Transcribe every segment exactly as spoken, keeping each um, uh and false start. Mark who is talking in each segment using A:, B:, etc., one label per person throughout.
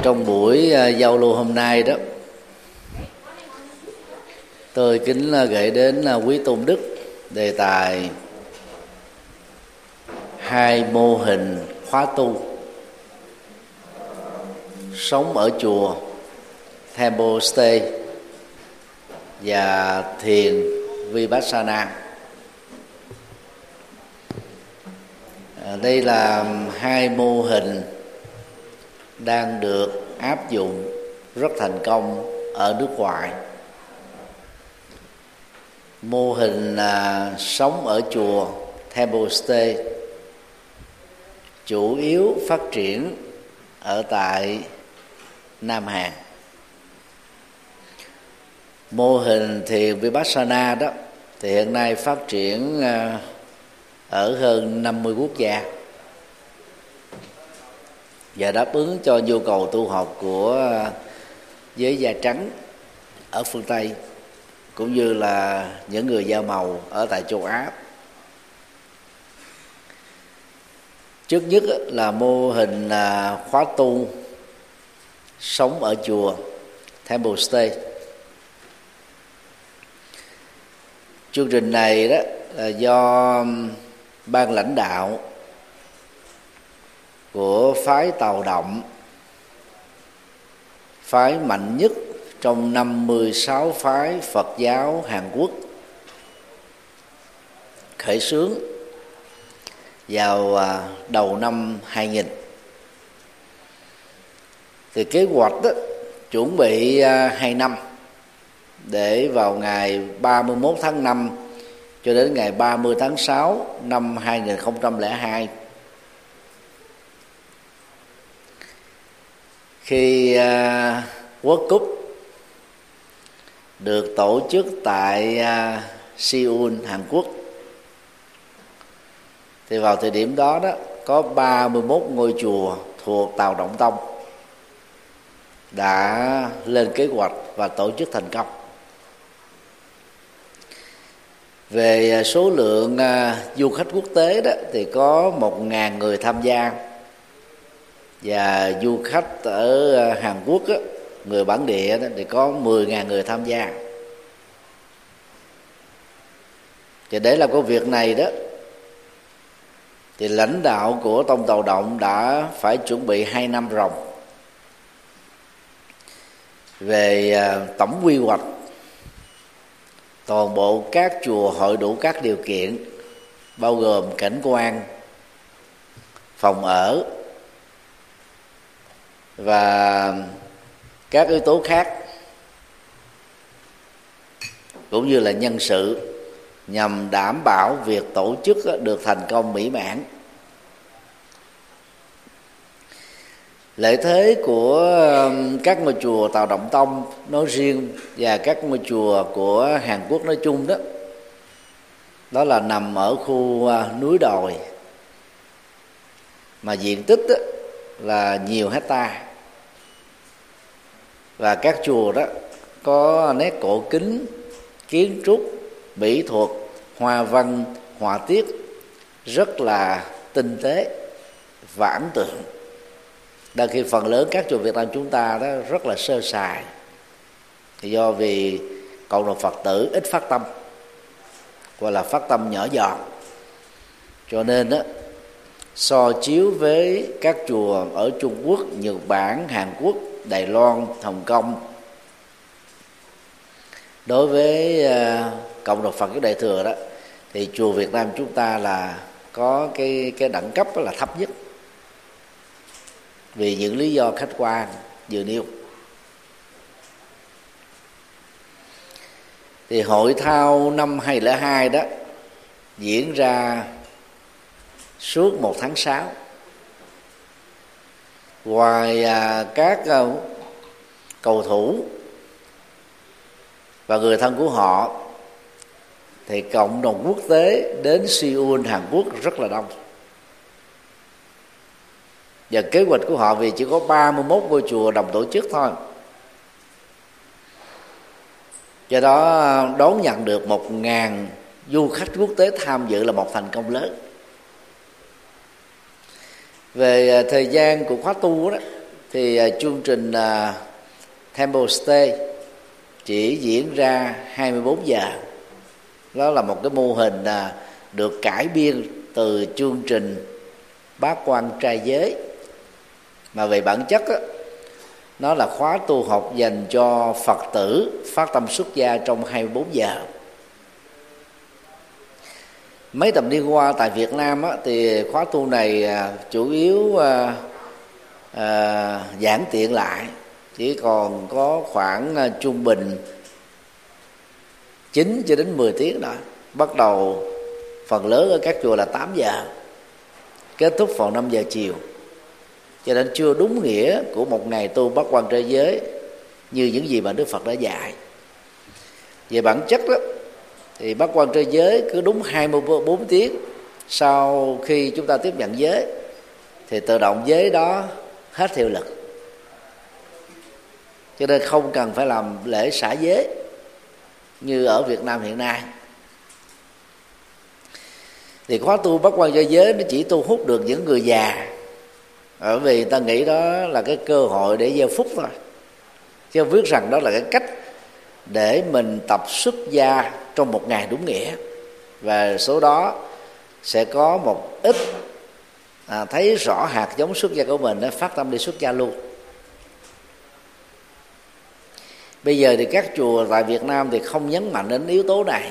A: trong buổi giao lưu hôm nay đó, tôi kính gửi đến quý tôn đức đề tài hai mô hình khóa tu sống ở chùa, Temple Stay và thiền Vipassana. Đây là hai mô hình đang được áp dụng rất thành công ở nước ngoài. Mô hình là sống ở chùa, Temple Stay, chủ yếu phát triển ở tại Nam Hàn. Mô hình thiền Vipassana đó thì hiện nay phát triển ở hơn năm mươi quốc gia và đáp ứng cho nhu cầu tu học của giới da trắng ở phương Tây cũng như là những người da màu ở tại châu Á. Trước nhất là mô hình khóa tu sống ở chùa, Temple Stay. Chương trình này đó là do ban lãnh đạo của phái Tàu Động, phái mạnh nhất trong năm mươi sáu phái Phật giáo Hàn Quốc, khởi xướng vào đầu năm hai nghìn. Thì kế hoạch đó chuẩn bị hai năm, để vào ngày ba mươi mốt tháng năm cho đến ngày ba mươi tháng sáu năm hai nghìn không trăm lẻ hai, khi uh, World Cup được tổ chức tại uh, Seoul, Hàn Quốc, thì vào thời điểm đó đó có ba mươi mốt ngôi chùa thuộc Tàu Động Tông đã lên kế hoạch và tổ chức thành công. Về số lượng uh, du khách quốc tế đó thì có một ngàn người tham gia, và du khách ở uh, Hàn Quốc đó, người bản địa đó, thì có mười ngàn người tham gia. Và để làm công việc này đó thì lãnh đạo của Tông Tàu Động đã phải chuẩn bị hai năm ròng về uh, tổng quy hoạch toàn bộ các chùa hội đủ các điều kiện, bao gồm cảnh quan, phòng ở và các yếu tố khác, cũng như là nhân sự, nhằm đảm bảo việc tổ chức được thành công mỹ mãn. Lợi thế của các ngôi chùa Tàu Động Tông nói riêng và các ngôi chùa của Hàn Quốc nói chung đó, đó là nằm ở khu núi đồi mà diện tích đó là nhiều hecta, và các chùa đó có nét cổ kính, kiến trúc, mỹ thuật, hoa văn, họa tiết rất là tinh tế và ấn tượng. Đôi khi phần lớn các chùa Việt Nam chúng ta đó rất là sơ sài, thì do vì cộng đồng Phật tử ít phát tâm, gọi là phát tâm nhỏ giọt, cho nên đó so chiếu với các chùa ở Trung Quốc, Nhật Bản, Hàn Quốc, Đài Loan, Hồng Kông, đối với uh, cộng đồng Phật giáo Đại thừa đó, thì chùa Việt Nam chúng ta là có cái cái đẳng cấp là thấp nhất, vì những lý do khách quan vừa nêu. Thì hội thao năm hai nghìn không trăm lẻ hai đó diễn ra suốt một tháng sáu. Ngoài à, các à, cầu thủ và người thân của họ, thì cộng đồng quốc tế đến Seoul, Hàn Quốc rất là đông. Và kế hoạch của họ vì chỉ có ba mươi mốt ngôi chùa đồng tổ chức thôi, do đó đón nhận được một ngàn du khách quốc tế tham dự là một thành công lớn. Về thời gian của khóa tu đó thì chương trình Temple Stay chỉ diễn ra hai mươi bốn giờ. Đó là một cái mô hình được cải biên từ chương trình Bát Quan Trai Giới, mà về bản chất đó, nó là khóa tu học dành cho Phật tử phát tâm xuất gia trong hai mươi bốn giờ. Mấy thập niên qua tại Việt Nam á, thì khóa tu này à, chủ yếu à, à, giản tiện lại, chỉ còn có khoảng à, trung bình chín cho đến mười tiếng đó. Bắt đầu phần lớn ở các chùa là tám giờ, kết thúc vào năm giờ chiều, cho nên chưa đúng nghĩa của một ngày tu Bát Quan Trai Giới như những gì mà Đức Phật đã dạy. Về bản chất đó thì Bát Quan Trai Giới cứ đúng hai mươi bốn tiếng sau khi chúng ta tiếp nhận giới thì tự động giới đó hết hiệu lực, cho nên không cần phải làm lễ xả giới như ở Việt Nam hiện nay. Thì khóa tu Bát Quan Trai Giới nó chỉ thu hút được những người già, bởi vì ta nghĩ đó là cái cơ hội để gieo phúc thôi, chứ không biết rằng đó là cái cách để mình tập xuất gia trong một ngày đúng nghĩa. Và số đó sẽ có một ít à, thấy rõ hạt giống xuất gia của mình, nó phát tâm đi xuất gia luôn. Bây giờ thì các chùa tại Việt Nam thì không nhấn mạnh đến yếu tố này,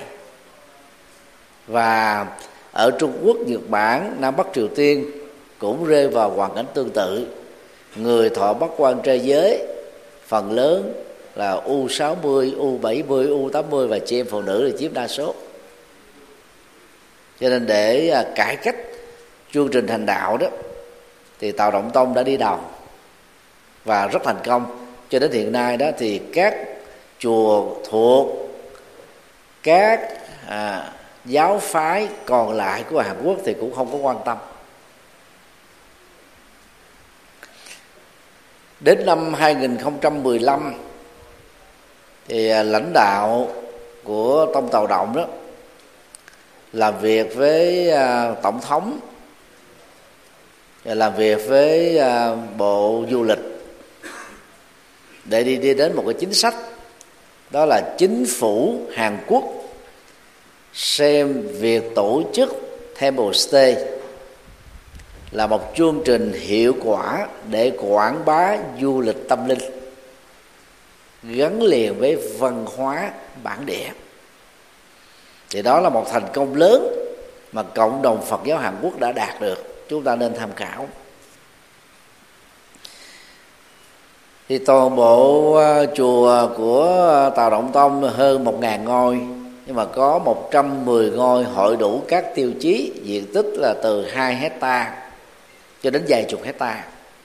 A: và ở Trung Quốc, Nhật Bản, Nam Bắc Triều Tiên cũng rơi vào hoàn cảnh tương tự. Người thọ Bát Quan Trai Giới phần lớn là U sáu mươi, U bảy mươi, U tám mươi và chị em phụ nữ là chiếm đa số. Cho nên để cải cách chương trình hành đạo đó thì Tào Động Tông đã đi đầu và rất thành công. Cho đến hiện nay đó thì các chùa thuộc các à, giáo phái còn lại của Hàn Quốc thì cũng không có quan tâm. Đến năm hai nghìn không trăm mười lăm thì lãnh đạo của Tông Tào Động đó làm việc với tổng thống, làm việc với bộ du lịch để đi đi đến một cái chính sách, đó là chính phủ Hàn Quốc xem việc tổ chức Temple Stay là một chương trình hiệu quả để quảng bá du lịch tâm linh gắn liền với văn hóa bản địa. Thì đó là một thành công lớn mà cộng đồng Phật giáo Hàn Quốc đã đạt được, chúng ta nên tham khảo. Thì toàn bộ chùa của Tào Động Tông hơn một ngàn ngôi, nhưng mà có một trăm mười ngôi hội đủ các tiêu chí, diện tích là từ hai hectare cho đến vài chục hectare.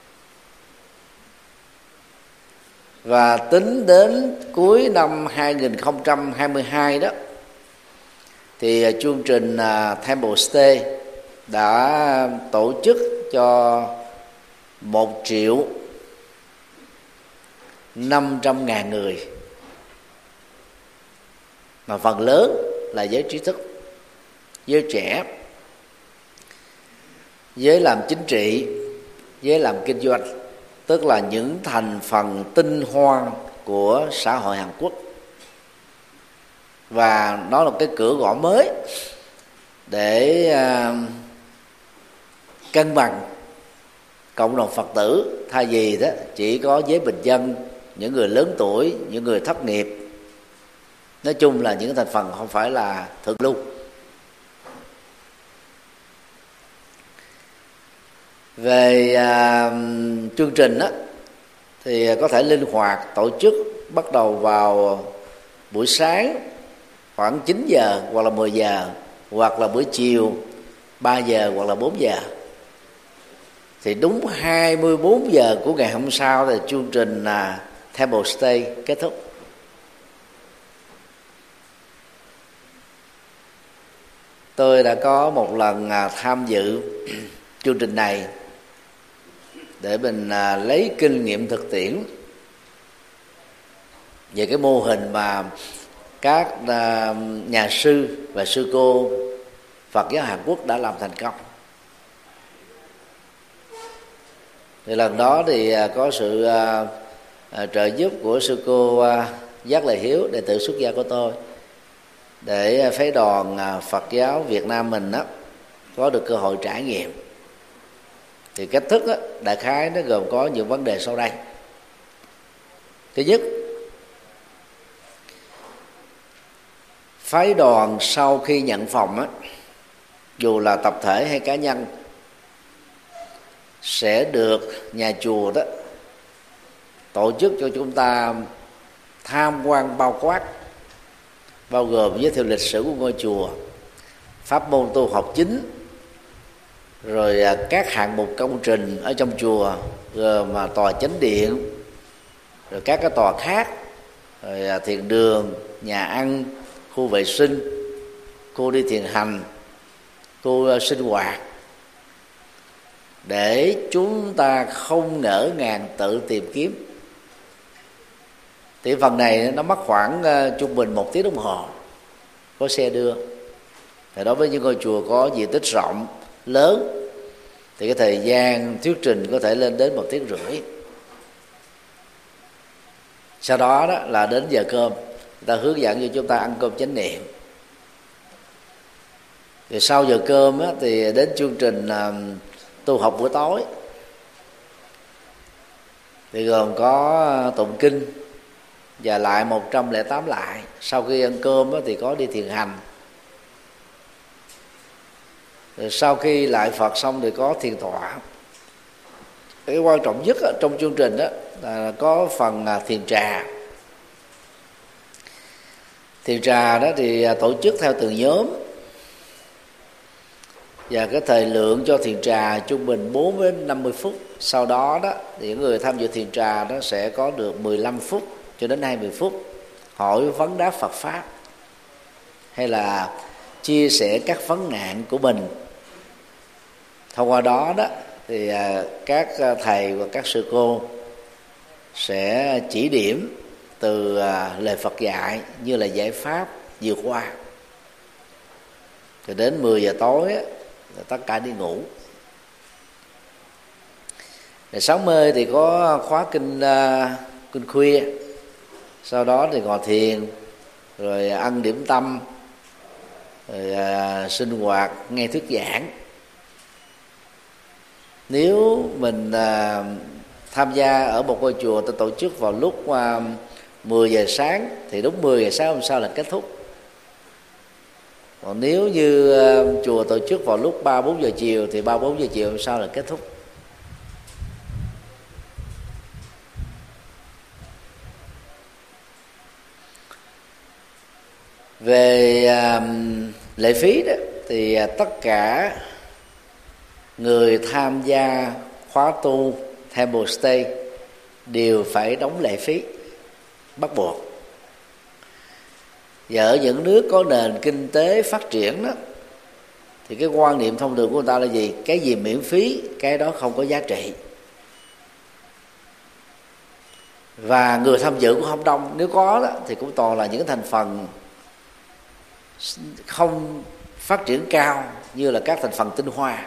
A: Và tính đến cuối năm hai nghìn không trăm hai mươi hai đó thì chương trình Temple Stay đã tổ chức cho một triệu năm trăm ngàn người, mà phần lớn là giới trí thức, giới trẻ, giới làm chính trị, giới làm kinh doanh, tức là những thành phần tinh hoa của xã hội Hàn Quốc. Và nó là cái cửa gõ mới để uh, cân bằng cộng đồng Phật tử, thay vì đó chỉ có giới bình dân, những người lớn tuổi, những người thất nghiệp, nói chung là những thành phần không phải là thượng lưu. Về à, chương trình đó, thì có thể linh hoạt tổ chức bắt đầu vào buổi sáng khoảng chín giờ hoặc là mười giờ, hoặc là buổi chiều ba giờ hoặc là bốn giờ. Thì đúng hai mươi bốn giờ của ngày hôm sau thì chương trình là Temple Stay kết thúc. Tôi đã có một lần tham dự chương trình này để mình lấy kinh nghiệm thực tiễn về cái mô hình mà các nhà sư và sư cô Phật giáo Hàn Quốc đã làm thành công. Thì lần đó thì có sự à, à, trợ giúp của sư cô à, Giác Lời Hiếu, đệ tử xuất gia của tôi, để phái đoàn à, Phật giáo Việt Nam mình đó có được cơ hội trải nghiệm. Thì cách thức đó, đại khái nó gồm có những vấn đề sau đây. Thứ nhất, phái đoàn sau khi nhận phòng á, dù là tập thể hay cá nhân, sẽ được nhà chùa đó tổ chức cho chúng ta tham quan bao quát, bao gồm giới thiệu lịch sử của ngôi chùa, pháp môn tu học chính, rồi các hạng mục công trình ở trong chùa, rồi mà tòa chánh điện, rồi các cái tòa khác, rồi thiền đường, nhà ăn, khu vệ sinh, khu đi thiền hành, khu sinh hoạt, để chúng ta không ngỡ ngàng tự tìm kiếm. Thì phần này nó mất khoảng uh, trung bình một tiếng đồng hồ, có xe đưa. Thì đối với những ngôi chùa có diện tích rộng lớn thì cái thời gian thuyết trình có thể lên đến một tiếng rưỡi. Sau đó đó là đến giờ cơm, người ta hướng dẫn cho chúng ta ăn cơm chánh niệm. Thì sau giờ cơm á, thì đến chương trình uh, tu học buổi tối, thì gồm có tụng kinh và lại một trăm lẻ tám lại. Sau khi ăn cơm á, thì có đi thiền hành. Rồi sau khi lại Phật xong thì có thiền tọa. Cái quan trọng nhất á, trong chương trình đó là có phần thiền trà. Thiền trà đó thì tổ chức theo từng nhóm, và cái thời lượng cho thiền trà trung bình bốn đến năm mươi phút. Sau đó đó thì những người tham dự thiền trà đó sẽ có được mười lăm phút cho đến hai mươi phút hỏi vấn đáp Phật pháp, hay là chia sẻ các vấn nạn của mình. Thông qua đó đó thì các thầy và các sư cô sẽ chỉ điểm từ lời Phật dạy như là giải pháp vượt qua. Rồi đến mười giờ tối tất cả đi ngủ. Rồi sáng mê thì có khóa kinh uh, kinh khuya. Sau đó thì ngồi thiền, rồi ăn điểm tâm, rồi uh, sinh hoạt, nghe thuyết giảng. Nếu mình uh, tham gia ở một ngôi chùa tôi tổ chức vào lúc uh, mười giờ sáng thì đúng mười giờ sáng hôm sau là kết thúc. Còn nếu như uh, chùa tổ chức vào lúc ba bốn giờ chiều thì ba bốn giờ chiều hôm sau là kết thúc. Về uh, lệ phí đó thì uh, tất cả người tham gia khóa tu Temple Stay đều phải đóng lệ phí bắt buộc. Và ở những nước có nền kinh tế phát triển đó thì cái quan niệm thông thường của người ta là gì? Cái gì miễn phí cái đó không có giá trị. Và người tham dự cũng không đông, nếu có đó thì cũng toàn là những thành phần không phát triển cao như là các thành phần tinh hoa.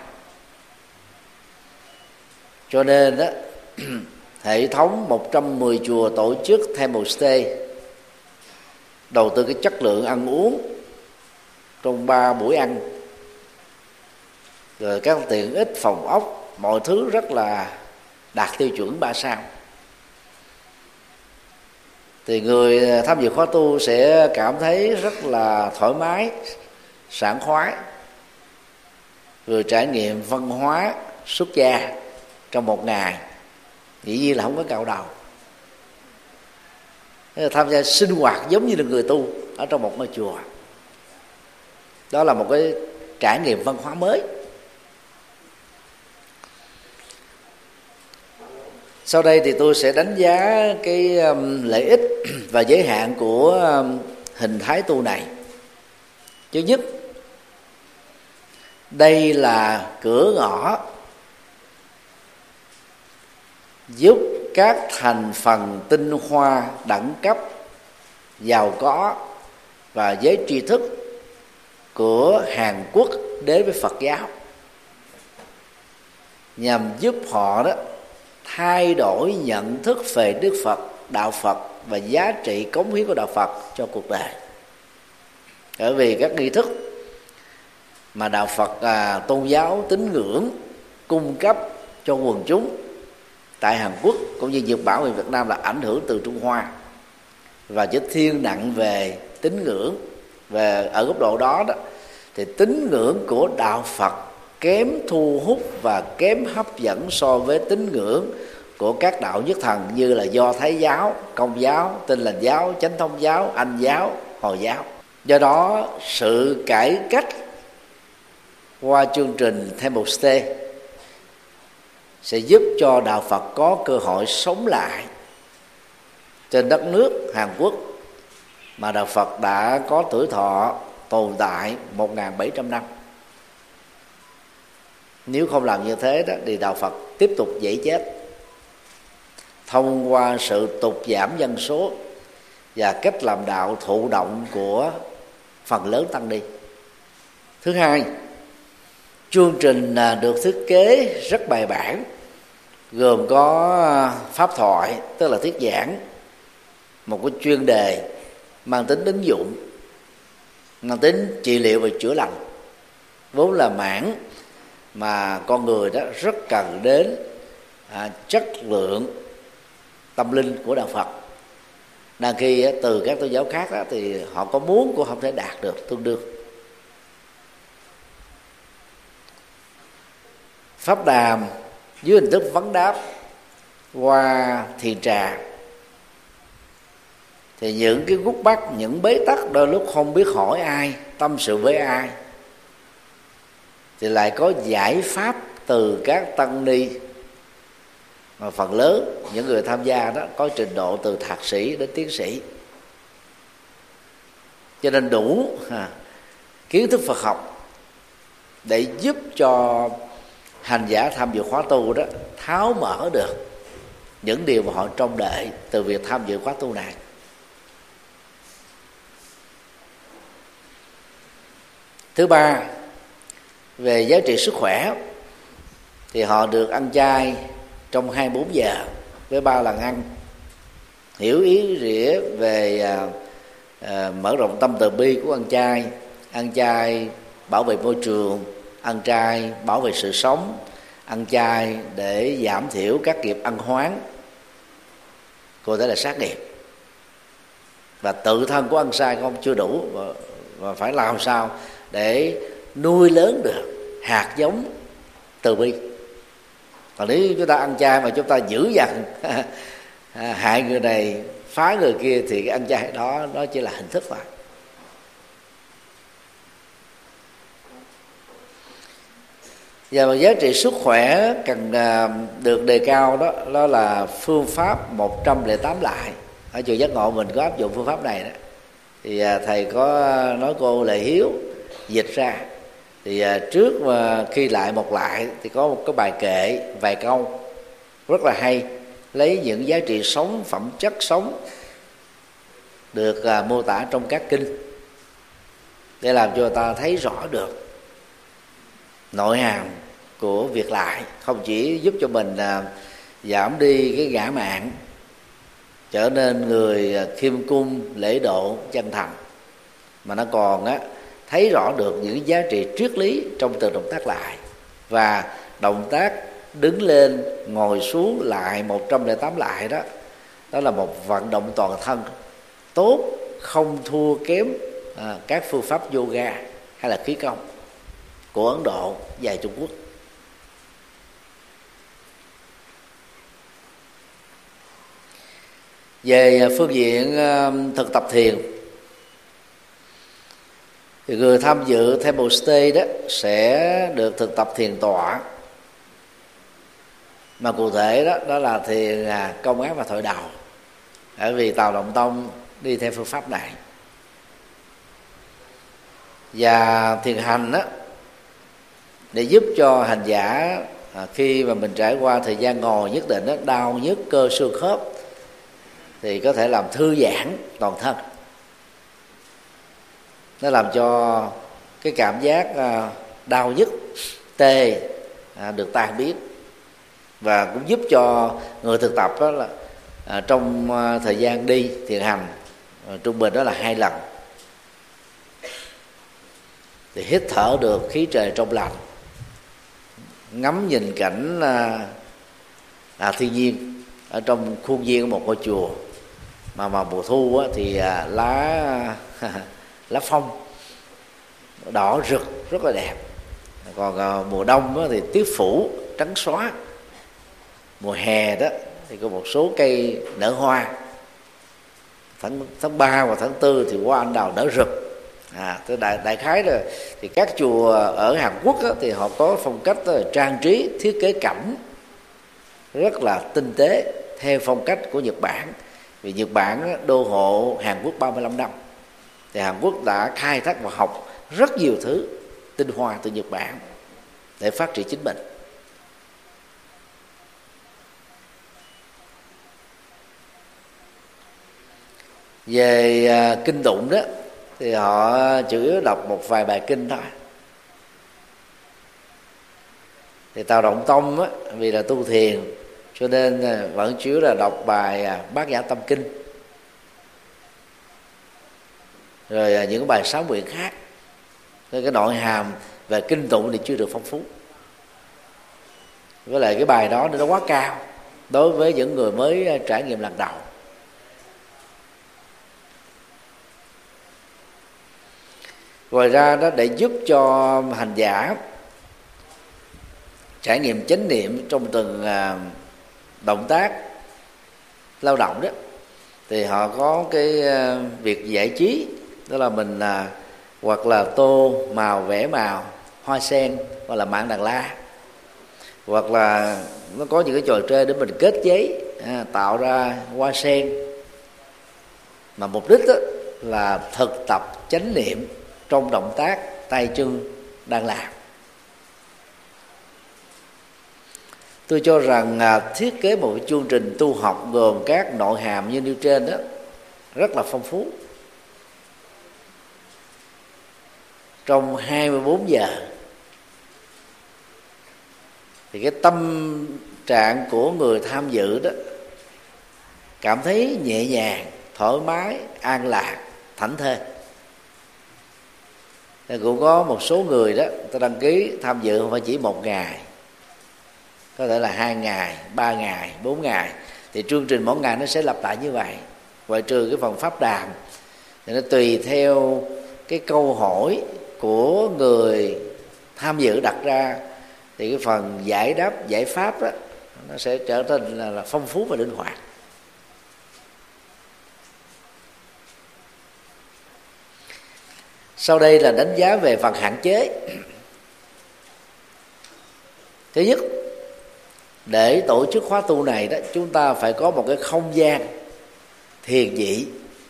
A: Cho nên đó hệ thống một trăm mười chùa tổ chức Temple Stay đầu tư cái chất lượng ăn uống trong ba buổi ăn, rồi các tiện ích phòng ốc, mọi thứ rất là đạt tiêu chuẩn ba sao. Thì người tham dự khóa tu sẽ cảm thấy rất là thoải mái, sảng khoái, vừa trải nghiệm văn hóa xuất gia trong một ngày, dĩ nhiên là không có cạo đầu. Tham gia sinh hoạt giống như là người tu ở trong một ngôi chùa. Đó là một cái trải nghiệm văn hóa mới. Sau đây thì tôi sẽ đánh giá cái um, lợi ích và giới hạn của um, hình thái tu này. Thứ nhất, đây là cửa ngõ giúp các thành phần tinh hoa đẳng cấp, giàu có và giới tri thức của Hàn Quốc đến với Phật giáo, nhằm giúp họ đó thay đổi nhận thức về Đức Phật, đạo Phật và giá trị cống hiến của đạo Phật cho cuộc đời. Bởi vì các nghi thức mà đạo Phật à, tôn giáo tín ngưỡng cung cấp cho quần chúng tại Hàn Quốc cũng như Nhật Bản và Việt Nam là ảnh hưởng từ Trung Hoa, và chỉ thiên nặng về tín ngưỡng. Về ở góc độ đó đó thì tín ngưỡng của đạo Phật kém thu hút và kém hấp dẫn so với tín ngưỡng của các đạo nhất thần như là Do Thái giáo, Công giáo, Tin Lành giáo, Chánh Thống giáo, Anh giáo, Hồi giáo. Do đó sự cải cách qua chương trình Temple Stay sẽ giúp cho đạo Phật có cơ hội sống lại trên đất nước Hàn Quốc mà đạo Phật đã có tuổi thọ tồn tại một nghìn bảy trăm năm. Nếu không làm như thế đó thì đạo Phật tiếp tục dễ chết thông qua sự tụt giảm dân số và cách làm đạo thụ động của phần lớn tăng ni. Thứ hai, chương trình được thiết kế rất bài bản, gồm có pháp thoại tức là thuyết giảng, một cái chuyên đề mang tính ứng dụng, mang tính trị liệu và chữa lành, vốn là mảng mà con người đó rất cần đến à, chất lượng tâm linh của đạo Phật. Đang khi á, từ các tôn giáo khác đó, thì họ có muốn cũng không thể đạt được tương đương. Pháp đàm dưới hình thức vấn đáp qua thiền trà thì những cái gút mắt, những bế tắc đôi lúc không biết hỏi ai, tâm sự với ai, thì lại có giải pháp từ các tăng ni mà phần lớn những người tham gia đó có trình độ từ thạc sĩ đến tiến sĩ, cho nên đủ à, kiến thức Phật học để giúp cho hành giả tham dự khóa tu đó tháo mở được những điều mà họ trông đợi từ việc tham dự khóa tu này. Thứ ba, về giá trị sức khỏe thì họ được ăn chay trong hai mươi bốn giờ với ba lần ăn, hiểu ý nghĩa về à, à, mở rộng tâm từ bi của ăn chay, ăn chay bảo vệ môi trường, ăn chay bảo vệ sự sống, ăn chay để giảm thiểu các nghiệp ăn hoán, có thể là sát nghiệp, và tự thân của ăn sai không chưa đủ và, và phải làm sao để nuôi lớn được hạt giống từ bi. Còn nếu chúng ta ăn chay mà chúng ta dữ dằn hại người này phá người kia thì cái ăn chay đó nó chỉ là hình thức thôi. Và giá trị sức khỏe cần được đề cao đó, đó là phương pháp một trăm lẻ tám lại. Ở chùa Giác Ngộ mình có áp dụng phương pháp này đó. Thì thầy có nói cô Lệ Hiếu dịch ra. Thì trước mà khi lại một lại thì có một cái bài kệ vài câu rất là hay, lấy những giá trị sống, phẩm chất sống được mô tả trong các kinh để làm cho ta thấy rõ được nội hàm của việc lại, không chỉ giúp cho mình giảm đi cái ngã mạn, trở nên người khiêm cung, lễ độ, chân thành, mà nó còn á thấy rõ được những giá trị triết lý trong từng động tác lại. Và động tác đứng lên, ngồi xuống lại một trăm lẻ tám lại đó, đó là một vận động toàn thân tốt, không thua kém à, các phương pháp yoga hay là khí công của Ấn Độ và Trung Quốc. Về phương diện uh, thực tập thiền thì người tham dự Temple Stay đó sẽ được thực tập thiền tọa, mà cụ thể đó đó là thiền công ác và thoại đầu, bởi vì Tào Động Tông đi theo phương pháp này. Và thiền hành đó để giúp cho hành giả à, khi mà mình trải qua thời gian ngồi nhất định đó, đau nhức cơ xương khớp thì có thể làm thư giãn toàn thân. Nó làm cho cái cảm giác đau nhức, tê được tan biến. và cũng giúp cho người thực tập đó là à, trong à, thời gian đi thiền hành à, trung bình đó là hai lần, thì hít thở được khí trời trong lành, ngắm nhìn cảnh à, à, thiên nhiên ở trong khuôn viên của một ngôi chùa, mà mà mùa thu á, thì à, lá lá phong đỏ rực rất là đẹp, còn à, mùa đông á, thì tuyết phủ trắng xóa, mùa hè đó thì có một số cây nở hoa, tháng tháng ba và tháng tư thì hoa anh đào nở rực. À, tới đại đại khái rồi thì các chùa ở Hàn Quốc á, thì họ có phong cách đó, trang trí thiết kế cảnh rất là tinh tế theo phong cách của Nhật Bản. Vì Nhật Bản á, đô hộ Hàn Quốc ba mươi lăm năm, thì Hàn Quốc đã khai thác và học rất nhiều thứ tinh hoa từ Nhật Bản để phát triển chính mình. Về à, kinh tụng đó thì họ chủ yếu đọc một vài bài kinh thôi. Thì Tào Động Tông á, vì là tu thiền cho nên vẫn chủ yếu là đọc bài Bát Nhã Tâm Kinh, rồi những bài sám nguyện khác. Nên cái nội hàm về kinh tụng thì chưa được phong phú, với lại cái bài đó nó quá cao đối với những người mới trải nghiệm lần đầu. Ngoài ra đó, để giúp cho hành giả trải nghiệm chánh niệm trong từng à, động tác lao động đó, thì họ có cái à, việc giải trí, đó là mình à, hoặc là tô màu vẽ màu hoa sen, hoặc là mạng đàn la, hoặc là nó có những cái trò chơi để mình kết giấy à, tạo ra hoa sen, mà mục đích đó là thực tập chánh niệm trong động tác tay chân đang làm. Tôi cho rằng à, thiết kế một chương trình tu học gồm các nội hàm như nêu trên đó rất là phong phú. Trong hai mươi bốn giờ thì cái tâm trạng của người tham dự đó cảm thấy nhẹ nhàng, thoải mái, an lạc, thảnh thơi. Thì cũng có một số người đó, ta đăng ký tham dự không phải chỉ một ngày, có thể là hai ngày, ba ngày, bốn ngày. Thì chương trình mỗi ngày nó sẽ lặp lại như vậy, ngoại trừ cái phần pháp đàm thì nó tùy theo cái câu hỏi của người tham dự đặt ra, thì cái phần giải đáp, giải pháp đó nó sẽ trở nên là, là phong phú và linh hoạt. Sau đây là đánh giá về phần hạn chế. Thứ nhất, để tổ chức khóa tu này đó, chúng ta phải có một cái không gian thiền dị,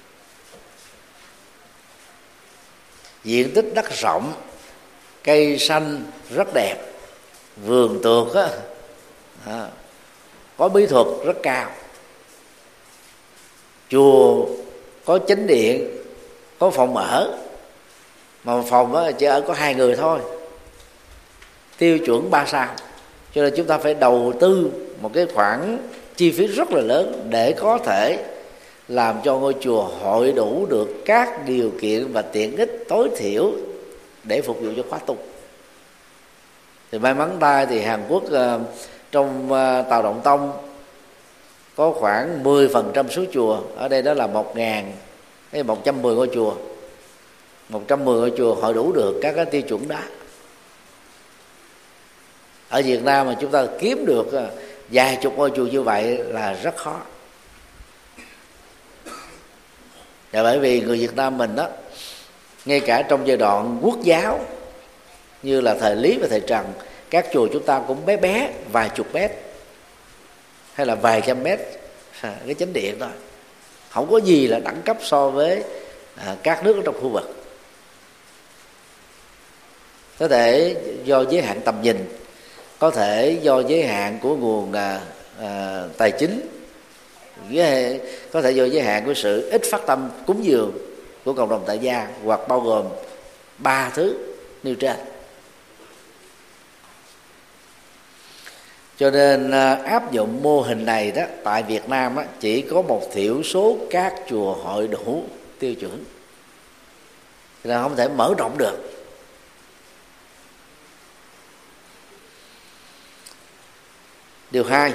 A: diện tích đất rộng, cây xanh rất đẹp, vườn tược á, à, có bí thuật rất cao, chùa có chánh điện, có phòng ở, mà phòng á chỉ ở có hai người thôi, tiêu chuẩn ba sao. Cho nên chúng ta phải đầu tư một cái khoản chi phí rất là lớn để có thể làm cho ngôi chùa hội đủ được các điều kiện và tiện ích tối thiểu để phục vụ cho khóa tu. Thì may mắn tay thì Hàn Quốc trong Tào Động Tông có khoảng mười phần trăm số chùa, ở đây đó là một ngàn hay một trăm mười ngôi chùa, một trăm mười ngôi chùa hội đủ được các cái tiêu chuẩn đó. Ở Việt Nam mà chúng ta kiếm được vài chục ngôi chùa như vậy là rất khó. Và bởi vì người Việt Nam mình đó, ngay cả trong giai đoạn quốc giáo như là thời Lý và thời Trần, các chùa chúng ta cũng bé bé vài chục mét hay là vài trăm mét cái chánh điện thôi, không có gì là đẳng cấp so với à, các nước ở trong khu vực. Có thể do giới hạn tầm nhìn, có thể do giới hạn của nguồn à, à, tài chính, có thể do giới hạn của sự ít phát tâm cúng dường của cộng đồng tại gia, hoặc bao gồm ba thứ nêu trên. Cho nên áp dụng mô hình này đó tại Việt Nam đó, chỉ có một thiểu số các chùa hội đủ tiêu chuẩn, nên không thể mở rộng được. Điều hai,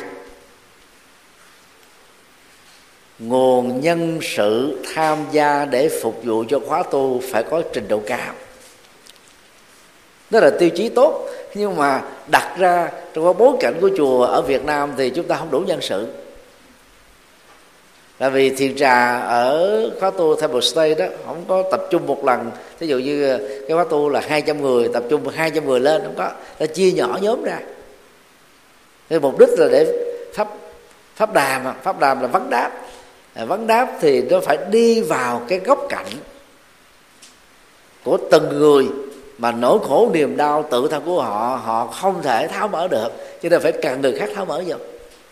A: nguồn nhân sự tham gia để phục vụ cho khóa tu phải có trình độ cao. Đó là tiêu chí tốt, nhưng mà đặt ra trong bối cảnh của chùa ở Việt Nam thì chúng ta không đủ nhân sự. Tại vì thiền trà ở khóa tu Temple Stay đó không có tập trung một lần. Ví dụ như cái khóa tu là hai trăm người, tập trung hai trăm người lên, không có, ta chia nhỏ nhóm ra. Cái mục đích là để pháp pháp đàm, pháp đàm là vấn đáp. Vấn đáp thì nó phải đi vào cái góc cạnh của từng người mà nỗi khổ niềm đau tự thân của họ họ không thể tháo mở được, cho nên phải cần người khác tháo mở vô.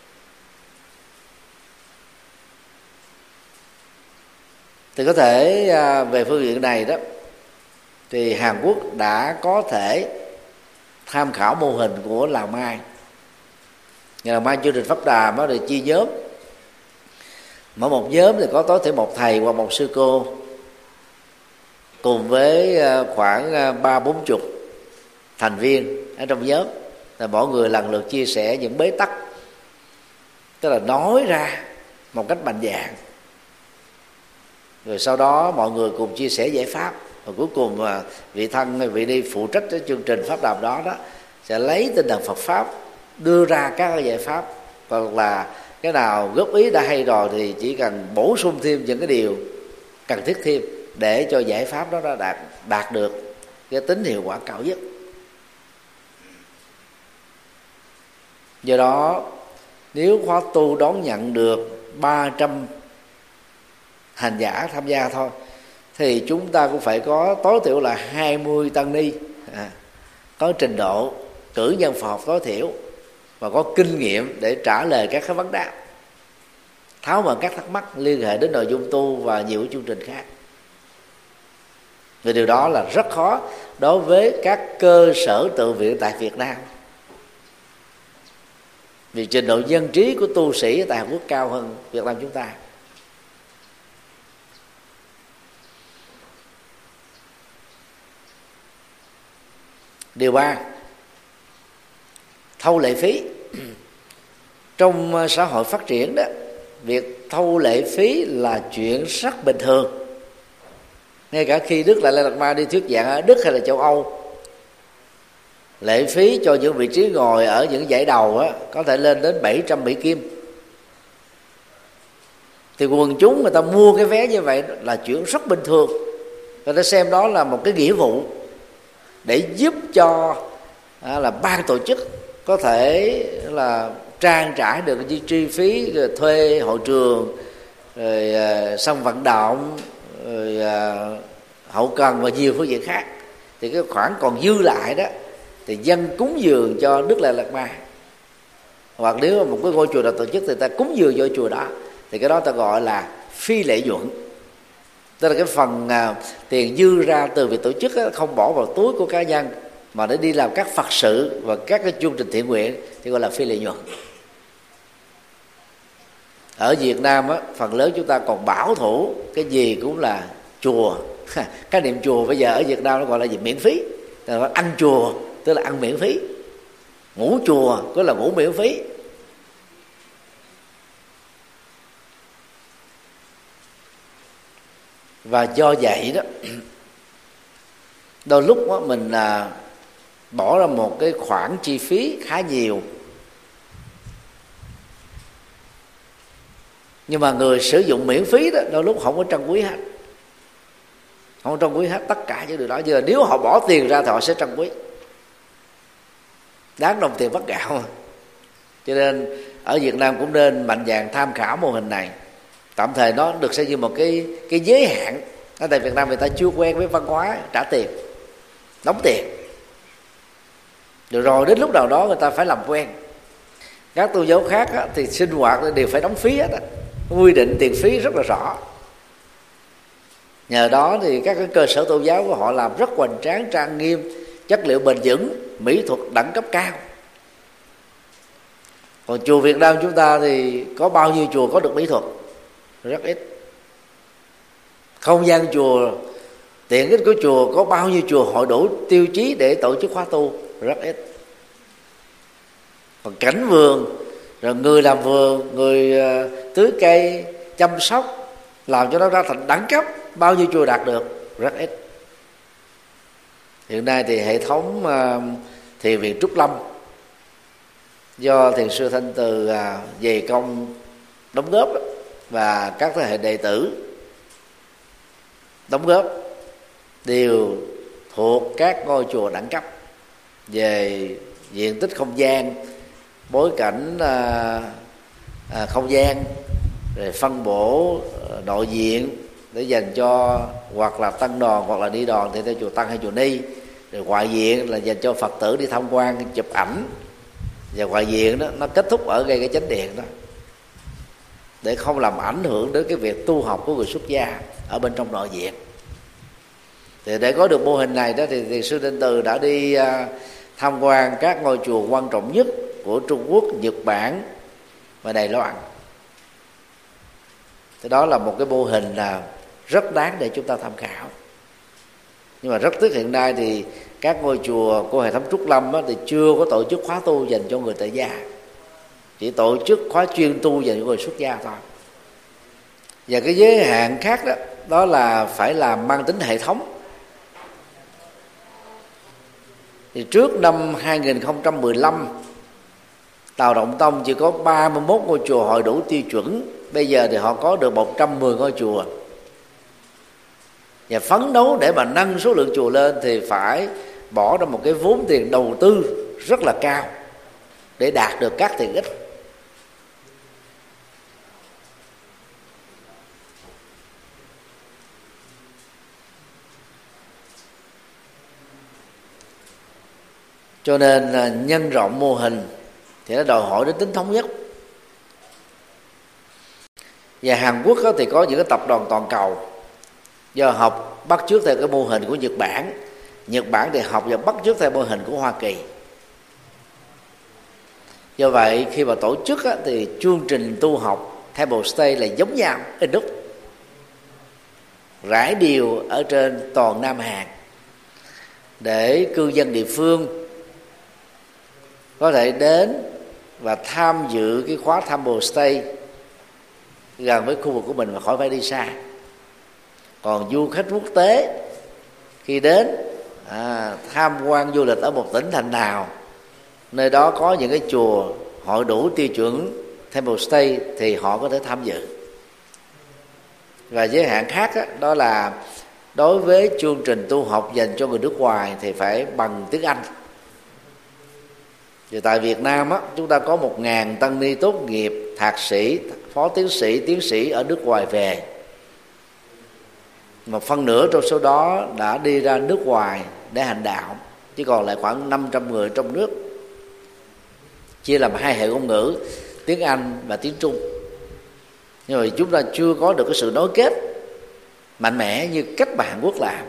A: Thì có thể về phương diện này đó thì Hàn Quốc đã có thể tham khảo mô hình của Lào Mai. Lào Mai chương trình pháp đàm đó được chia nhóm, mỗi một nhóm thì có tối thiểu một thầy hoặc một sư cô, cùng với khoảng ba bốn chục thành viên ở trong nhóm, là mỗi người lần lượt chia sẻ những bế tắc, tức là nói ra một cách mạnh dạn, rồi sau đó mọi người cùng chia sẻ giải pháp, và cuối cùng mà vị thân vị đi phụ trách cái chương trình pháp đàm đó đó sẽ lấy tinh thần Phật pháp đưa ra các giải pháp, hoặc là cái nào góp ý đã hay rồi thì chỉ cần bổ sung thêm những cái điều cần thiết thêm để cho giải pháp đó đạt đạt được cái tính hiệu quả cao nhất. Do đó nếu khóa tu đón nhận được ba trăm hành giả tham gia thôi, thì chúng ta cũng phải có tối thiểu là hai mươi tăng ni à, có trình độ cử nhân Phật học tối thiểu và có kinh nghiệm để trả lời các cái vấn đáp, tháo mở các thắc mắc liên hệ đến nội dung tu và nhiều chương trình khác. Vì điều đó là rất khó đối với các cơ sở tự viện tại Việt Nam, vì trình độ dân trí của tu sĩ tại Hàn Quốc cao hơn Việt Nam chúng ta. Điều ba, thâu lệ phí. Trong xã hội phát triển đó, việc thâu lệ phí là chuyện rất bình thường. Ngay cả khi Đức Đại Lạt Ma đi thuyết giảng ở Đức hay là châu Âu, lệ phí cho những vị trí ngồi ở những dãy đầu á, có thể lên đến bảy trăm Mỹ Kim. Thì quần chúng người ta mua cái vé như vậy là chuyện rất bình thường. Người ta xem đó là một cái nghĩa vụ để giúp cho à, là ban tổ chức có thể là trang trải được cái chi phí rồi thuê hội trường, rồi à, sân vận động, rồi à, hậu cần và nhiều phương diện khác. Thì cái khoản còn dư lại đó thì dân cúng dường cho Đức Lệ Lạt Ma, hoặc nếu mà một cái ngôi chùa nào tổ chức thì ta cúng dường cho chùa đó, thì cái đó ta gọi là phi lợi nhuận. Tức là cái phần à, tiền dư ra từ việc tổ chức á, không bỏ vào túi của cá nhân mà để đi làm các Phật sự và các cái chương trình thiện nguyện thì gọi là phi lợi nhuận. Ở Việt Nam á, phần lớn chúng ta còn bảo thủ cái gì cũng là chùa. Cái niệm chùa bây giờ ở Việt Nam nó gọi là gì? Miễn phí. Tức là ăn chùa tức là ăn miễn phí, ngủ chùa tức là ngủ miễn phí. Và do vậy đó, đôi lúc đó, mình à, bỏ ra một cái khoản chi phí khá nhiều, nhưng mà người sử dụng miễn phí đó đôi lúc không có trân quý hết, không trân quý hết tất cả những điều đó. Giờ nếu họ bỏ tiền ra thì họ sẽ trân quý, đáng đồng tiền bắt gạo mà. Cho nên ở Việt Nam cũng nên mạnh dạn tham khảo mô hình này. Tạm thời nó được xem như một cái cái giới hạn. Ở tại Việt Nam người ta chưa quen với văn hóa trả tiền, đóng tiền. Được rồi đến lúc nào đó người ta phải làm quen. Các tôn giáo khác á, thì sinh hoạt đều phải đóng phí hết á. Quy định tiền phí rất là rõ. Nhờ đó thì các cái cơ sở tôn giáo của họ làm rất hoành tráng, trang nghiêm, chất liệu bền vững, mỹ thuật đẳng cấp cao. Còn chùa Việt Nam chúng ta thì có bao nhiêu chùa có được mỹ thuật? Rất ít. Không gian chùa, tiện ích của chùa, có bao nhiêu chùa hội đủ tiêu chí để tổ chức khóa tu? Rất ít. Còn cảnh vườn, rồi người làm vườn, người tưới cây, chăm sóc, làm cho nó ra thành đẳng cấp, bao nhiêu chùa đạt được? Rất ít. Hiện nay thì hệ thống thiền viện Trúc Lâm do thiền sư Thanh Từ dày công đóng góp và các thế hệ đệ tử đóng góp đều thuộc các ngôi chùa đẳng cấp về diện tích không gian, bối cảnh à, à, không gian, rồi phân bổ nội diện để dành cho hoặc là tăng đoàn hoặc là đi đoàn thì theo chùa Tăng hay chùa Ni, rồi ngoại diện là dành cho Phật tử đi tham quan chụp ảnh, và ngoại diện đó nó kết thúc ở ngay cái chánh điện đó, để không làm ảnh hưởng đến cái việc tu học của người xuất gia ở bên trong nội diện. Thì để có được mô hình này đó thì thiền sư Thanh Từ đã đi uh, tham quan các ngôi chùa quan trọng nhất của Trung Quốc, Nhật Bản và Đài Loan. Thì đó là một cái mô hình là rất đáng để chúng ta tham khảo. Nhưng mà rất tiếc hiện nay thì các ngôi chùa của hệ thống Trúc Lâm thì chưa có tổ chức khóa tu dành cho người tại gia, chỉ tổ chức khóa chuyên tu dành cho người xuất gia thôi. Và cái giới hạn khác đó, đó là phải làm mang tính hệ thống. Thì trước năm hai không một lăm, Tào Động Tông chỉ có ba mươi mốt ngôi chùa hội đủ tiêu chuẩn. Bây giờ thì họ có được một trăm mười ngôi chùa. Và phấn đấu để mà nâng số lượng chùa lên thì phải bỏ ra một cái vốn tiền đầu tư rất là cao để đạt được các tiện ích. Cho nên nhân rộng mô hình thì nó đòi hỏi đến tính thống nhất. Và Hàn Quốc thì có những cái tập đoàn toàn cầu do học bắt chước theo cái mô hình của Nhật Bản. Nhật Bản thì học và bắt chước theo mô hình của Hoa Kỳ. Do vậy khi mà tổ chức á, thì chương trình tu học Temple Stay là giống nhau, in đúc, rải đều ở trên toàn Nam Hàn, để cư dân địa phương có thể đến và tham dự cái khóa Temple Stay gần với khu vực của mình mà khỏi phải đi xa. Còn du khách quốc tế khi đến à, tham quan du lịch ở một tỉnh thành nào, nơi đó có những cái chùa hội đủ tiêu chuẩn Temple Stay thì họ có thể tham dự. Và giới hạn khác đó, đó là đối với chương trình tu học dành cho người nước ngoài thì phải bằng tiếng Anh. Thì tại Việt Nam á, chúng ta có một ngàn tăng ni tốt nghiệp, thạc sĩ, phó tiến sĩ, tiến sĩ ở nước ngoài về. Một phân nửa trong số đó đã đi ra nước ngoài để hành đạo, chỉ còn lại khoảng năm trăm người trong nước, chia làm hai hệ ngôn ngữ, tiếng Anh và tiếng Trung. Nhưng mà chúng ta chưa có được cái sự nối kết mạnh mẽ như cách mà Hàn Quốc làm.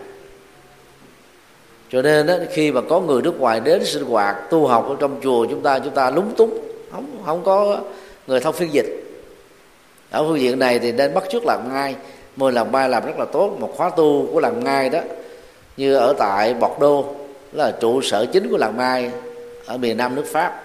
A: Cho nên đó, khi mà có người nước ngoài đến sinh hoạt tu học ở trong chùa chúng ta, chúng ta lúng túng, không không có người thông phiên dịch. Ở phương diện này thì nên bắt chước Làng Ngai. Mười Làng Mai làm rất là tốt. Một khóa tu của Làng Ngai đó, như ở tại Bordeaux, đó là trụ sở chính của Làng Mai ở miền Nam nước Pháp,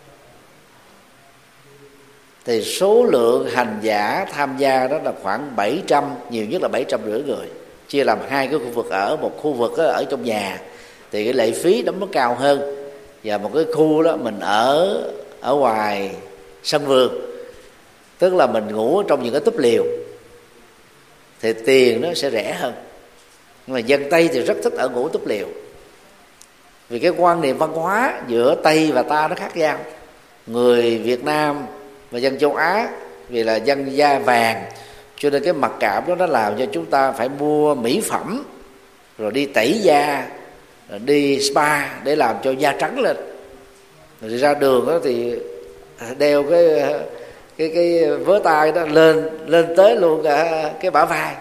A: thì số lượng hành giả tham gia đó là khoảng bảy trăm, nhiều nhất là bảy trăm rưỡi người, chia làm hai cái khu vực. Ở một khu vực đó, ở trong nhà thì cái lệ phí đóng nó cao hơn, và một cái khu đó mình ở ở ngoài sân vườn, tức là mình ngủ trong những cái túp liều, thì tiền nó sẽ rẻ hơn. Nhưng mà dân Tây thì rất thích ở ngủ túp liều, vì cái quan niệm văn hóa giữa Tây và ta nó khác nhau. Người Việt Nam và dân châu Á vì là dân da vàng, cho nên cái mặc cảm đó nó làm cho chúng ta phải mua mỹ phẩm, rồi đi tẩy da, rồi đi spa để làm cho da trắng lên. Rồi ra đường đó thì đeo cái cái cái vớ tay đó lên lên tới luôn cả cái bả vai,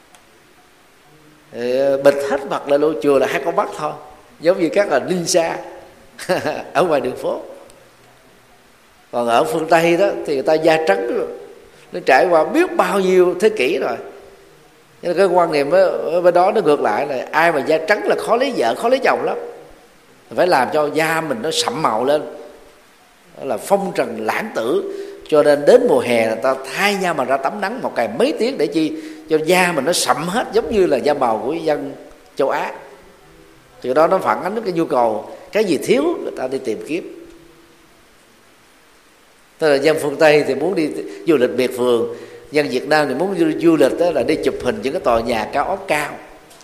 A: bịt hết mặt lên luôn, chừa là hai con mắt thôi, giống như các là ninja ở ngoài đường phố. Còn ở phương Tây đó thì người ta da trắng rồi, nó trải qua biết bao nhiêu thế kỷ rồi. Nên cái quan niệm ở bên đó nó ngược lại, là ai mà da trắng là khó lấy vợ, khó lấy chồng lắm, phải làm cho da mình nó sậm màu lên, đó là phong trần lãng tử. Cho nên đến mùa hè người ta thay nhau mà ra tắm nắng một ngày mấy tiếng, để chi? Cho da mình nó sậm hết, giống như là da màu của dân châu Á. Từ đó nó phản ánh đến cái nhu cầu, cái gì thiếu người ta đi tìm kiếm. Tức là dân phương Tây thì muốn đi du lịch miệt vườn, dân Việt Nam thì muốn du, du lịch đó là đi chụp hình những cái tòa nhà cao ốc cao.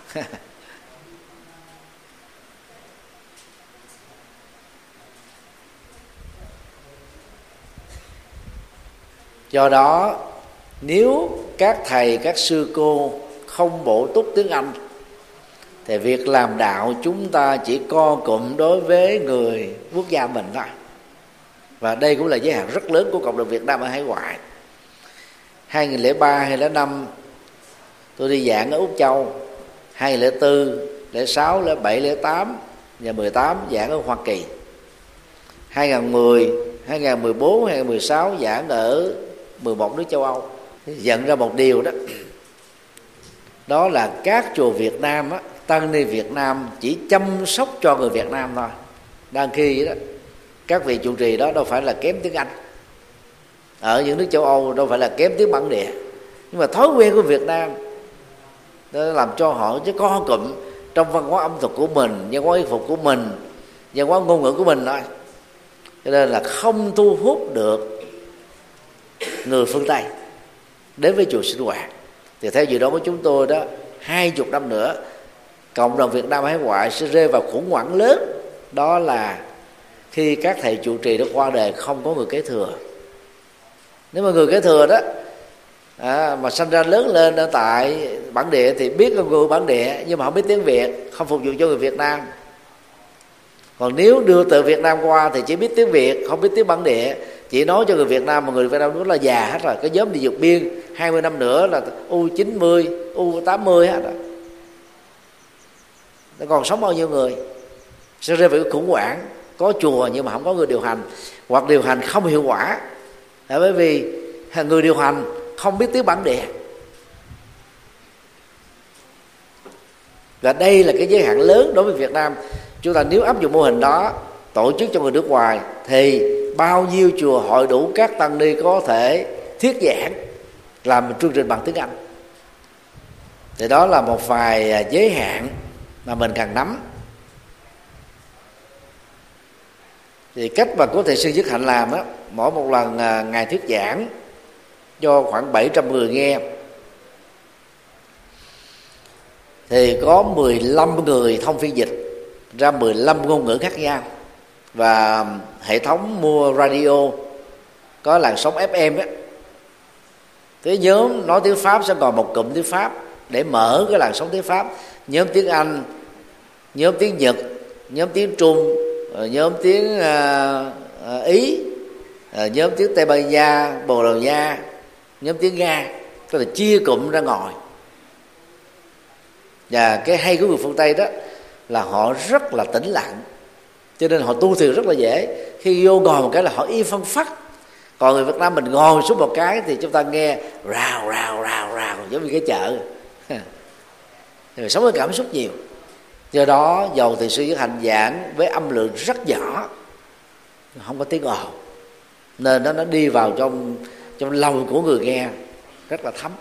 A: Do đó nếu các thầy các sư cô không bổ túc tiếng Anh thì việc làm đạo chúng ta chỉ co cụm đối với người quốc gia mình thôi. Và đây cũng là giới hạn rất lớn của cộng đồng Việt Nam ở hải ngoại. hai nghìn lẻ ba, hai nghìn lẻ năm tôi đi giảng ở Úc Châu, hai nghìn lẻ bốn, lẻ sáu, lẻ bảy, lẻ tám và mười tám giảng ở Hoa Kỳ. hai nghìn mười, hai nghìn mười bốn, hai nghìn mười sáu giảng ở mười một nước châu Âu. Nhận ra một điều đó, đó là các chùa Việt Nam á, tăng ni Việt Nam chỉ chăm sóc cho người Việt Nam thôi. Đang khi đó các vị trụ trì đó đâu phải là kém tiếng Anh, ở những nước châu Âu đâu phải là kém tiếng bản địa, nhưng mà thói quen của Việt Nam nó làm cho họ chứ co cụm trong văn hóa âm thuật của mình, văn hóa y phục của mình, văn hóa ngôn ngữ của mình thôi, cho nên là không thu hút được người phương Tây đến với chùa sinh hoạt. Thì theo dự đoán của chúng tôi đó, hai chục năm nữa cộng đồng Việt Nam hải ngoại sẽ rơi vào khủng hoảng lớn, đó là khi các thầy trụ trì đó qua đời không có người kế thừa. Nếu mà người kế thừa đó à, mà sanh ra lớn lên ở tại bản địa thì biết ngôn ngữ bản địa nhưng mà không biết tiếng Việt, không phục vụ cho người Việt Nam. Còn nếu đưa từ Việt Nam qua thì chỉ biết tiếng Việt, không biết tiếng bản địa, chỉ nói cho người Việt Nam, mà người Việt Nam đó là già hết rồi. Cái nhóm đi vượt biên hai mươi năm nữa là U chín mươi, U tám mươi hết rồi, nó còn sống bao nhiêu người? Sẽ rơi vào khủng hoảng. Có chùa nhưng mà không có người điều hành, hoặc điều hành không hiệu quả, là bởi vì người điều hành không biết tiếng bản địa. Và đây là cái giới hạn lớn đối với Việt Nam. Chúng ta nếu áp dụng mô hình đó tổ chức cho người nước ngoài thì bao nhiêu chùa hội đủ các tăng ni có thể thuyết giảng, làm chương trình bằng tiếng Anh. Thì đó là một vài giới hạn mà mình cần nắm. Thì cách mà của thầy sư Nhất Hạnh làm á, mỗi một lần ngài thuyết giảng cho khoảng bảy trăm người nghe thì có mười lăm người thông phiên dịch ra mười lăm ngôn ngữ khác nhau, và hệ thống mua radio có làn sóng ép em á, cái nhóm nói tiếng Pháp sẽ còn một cụm tiếng Pháp để mở cái làn sóng tiếng Pháp, nhóm tiếng Anh, nhóm tiếng Nhật, nhóm tiếng Trung, nhóm tiếng uh, Ý, uh, nhóm tiếng Tây Ban Nha, Bồ Đào Nha, nhóm tiếng Nga, tức là chia cụm ra ngồi. Và cái hay của người phương Tây đó là họ rất là tĩnh lặng, cho nên họ tu thiền rất là dễ. Khi vô ngồi một cái là họ yên phân phắc. Còn người Việt Nam mình ngồi xuống một cái thì chúng ta nghe rào rào rào rào giống như cái chợ. Người sống với cảm xúc nhiều. Do đó dầu thầy sư Nhất Hạnh giảng với âm lượng rất nhỏ, không có tiếng ồn, nên nó nó đi vào trong trong lòng của người nghe rất là thấm.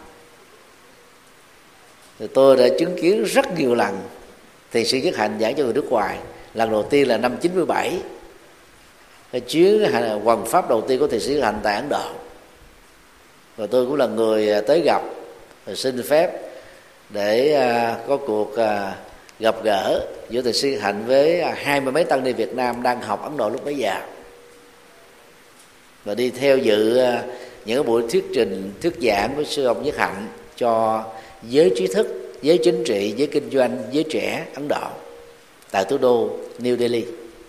A: Thì tôi đã chứng kiến rất nhiều lần thầy sư Nhất Hạnh giảng cho người nước ngoài. Lần đầu tiên là năm chín mươi bảy, cái chuyến hoằng pháp đầu tiên của thầy sư Nhất Hạnh tại Ấn Độ, và tôi cũng là người tới gặp và xin phép để uh, có cuộc uh, gặp gỡ giữa thầy sư Nhất Hạnh với hai mươi mấy tăng ni Việt Nam đang học Ấn Độ lúc bấy giờ, và đi theo dự uh, những buổi thuyết trình thuyết giảng của sư ông Nhất Hạnh cho giới trí thức, giới chính trị, giới kinh doanh, giới trẻ Ấn Độ tại thủ đô New Delhi.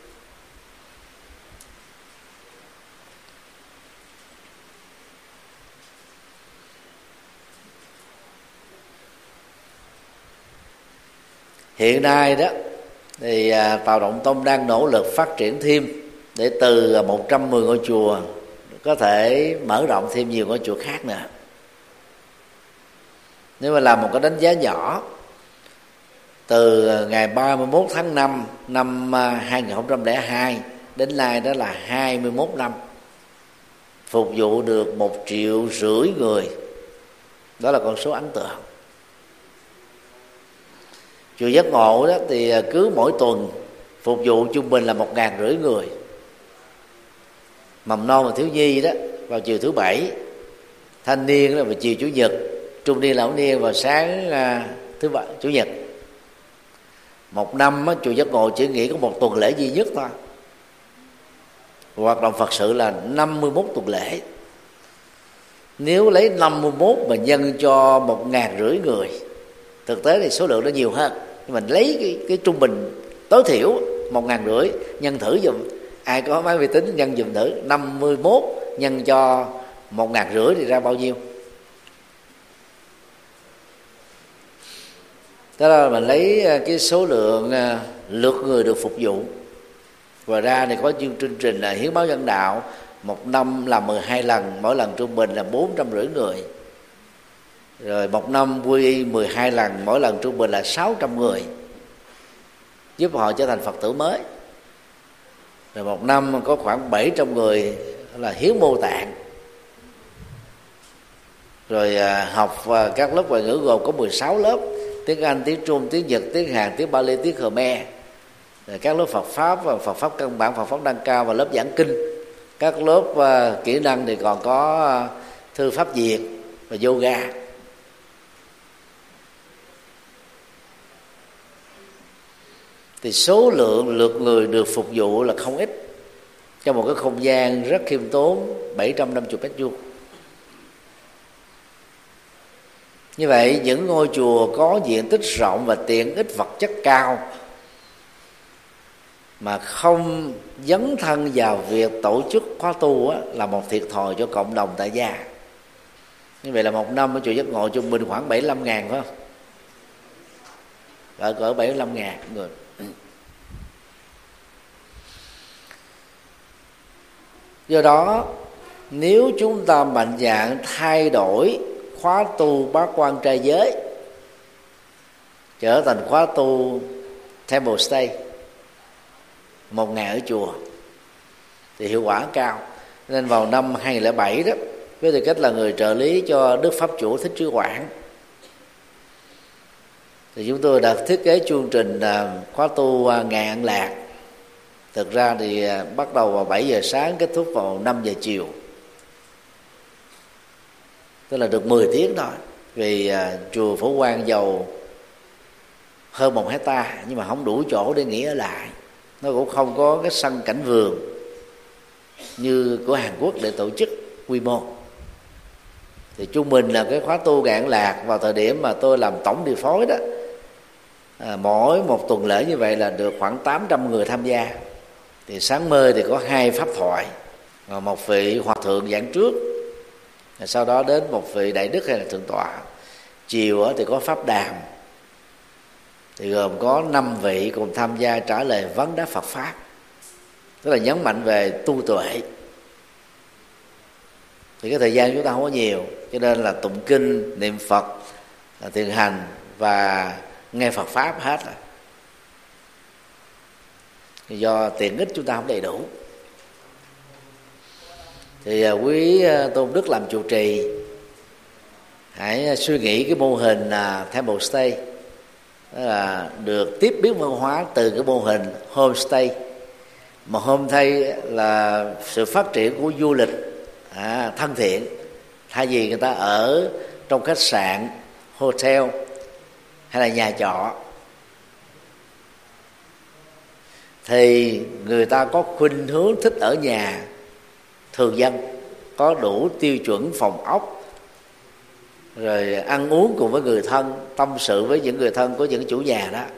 A: Hiện nay đó thì Tào Động Tông đang nỗ lực phát triển thêm, để từ một trăm mười ngôi chùa có thể mở rộng thêm nhiều ngôi chùa khác nữa. Nếu mà làm một cái đánh giá nhỏ, từ ngày ba mươi mốt tháng năm năm hai nghìn không trăm lẻ hai đến nay, đó là hai mươi mốt năm, phục vụ được một triệu rưỡi người. Đó là con số ấn tượng. Chùa Giác Ngộ đó thì cứ mỗi tuần phục vụ trung bình là một ngàn rưỡi người. Mầm non và thiếu nhi đó vào chiều thứ bảy, thanh niên đó vào chiều chủ nhật, trung niên lão niên vào sáng thứ bảy chủ nhật. Một năm á, chùa Giác Ngộ chỉ nghĩ có một tuần lễ duy nhất thôi. Hoạt động Phật sự là năm mươi mốt tuần lễ. Nếu lấy năm mươi mốt mà nhân cho một ngàn rưỡi người, thực tế thì số lượng nó nhiều hơn. Nhưng mình lấy cái, cái trung bình tối thiểu một ngàn rưỡi, nhân thử dùm. Ai có máy vi tính nhân dùm thử, năm mươi mốt nhân cho một ngàn rưỡi thì ra bao nhiêu? Đó là mình lấy cái số lượng lượt người được phục vụ. Và ra thì có chương trình là hiến máu nhân đạo, một năm là mười hai lần, mỗi lần trung bình là bốn trăm rưỡi người. Rồi một năm quy y mười hai lần, mỗi lần trung bình là sáu trăm người, giúp họ trở thành Phật tử mới. Rồi một năm có khoảng bảy trăm người là hiến mô tạng. Rồi học các lớp ngoại ngữ gồm có mười sáu lớp: tiếng Anh, tiếng Trung, tiếng Nhật, tiếng Hàn, tiếng Bali, tiếng Khmer. Rồi các lớp Phật Pháp và Phật Pháp căn bản, Phật Pháp nâng cao và lớp giảng kinh. Các lớp uh, kỹ năng thì còn có uh, thư pháp Việt và yoga. Thì số lượng lượt người được phục vụ là không ít, trong một cái không gian rất khiêm tốn bảy trăm năm mươi mét vuông. Như vậy những ngôi chùa có diện tích rộng và tiện ích vật chất cao mà không dấn thân vào việc tổ chức khóa tu á, là một thiệt thòi cho cộng đồng tại gia. Như vậy là một năm ở chùa Giác Ngộ trung bình khoảng bảy mươi lăm ngàn, phải không? Ở cỡ bảy mươi lăm ngàn người. Do đó, nếu chúng ta mạnh dạn thay đổi khóa tu bát quan trai giới trở thành khóa tu Temple Stay, một ngày ở chùa, thì hiệu quả cao. Nên vào năm hai nghìn không trăm lẻ bảy đó, với tư cách là người trợ lý cho Đức Pháp Chủ Thích Trí Quảng, thì chúng tôi đã thiết kế chương trình khóa tu Ngày An Lạc. Thực ra thì bắt đầu vào bảy giờ sáng, kết thúc vào năm giờ chiều, tức là được mười tiếng thôi. Vì chùa Phổ Quang giàu hơn một hecta, nhưng mà không đủ chỗ để nghỉ ở lại. Nó cũng không có cái sân cảnh vườn như của Hàn Quốc để tổ chức quy mô. Thì trung bình là cái khóa tu Ngày An Lạc vào thời điểm mà tôi làm tổng điều phối đó, à, mỗi một tuần lễ như vậy là được khoảng tám trăm người tham gia. Thì sáng mơ thì có hai pháp thoại, một vị hòa thượng giảng trước, sau đó đến một vị đại đức hay là thượng tọa. Chiều thì có pháp đàm, thì gồm có năm vị cùng tham gia trả lời vấn đáp Phật pháp, tức là nhấn mạnh về tu tuệ. Thì cái thời gian chúng ta không có nhiều, cho nên là tụng kinh, niệm Phật, thiền hành và nghe Phật pháp hết rồi. Do tiện ích chúng ta không đầy đủ, thì quý tôn đức làm trụ trì hãy suy nghĩ cái mô hình Temple Stay, đó là được tiếp biến văn hóa từ cái mô hình homestay. Mà homestay là sự phát triển của du lịch à, thân thiện. Thay vì người ta ở trong khách sạn, hotel hay là nhà trọ, thì người ta có khuynh hướng thích ở nhà thường dân, có đủ tiêu chuẩn phòng ốc, rồi ăn uống cùng với người thân, tâm sự với những người thân của những chủ nhà đó.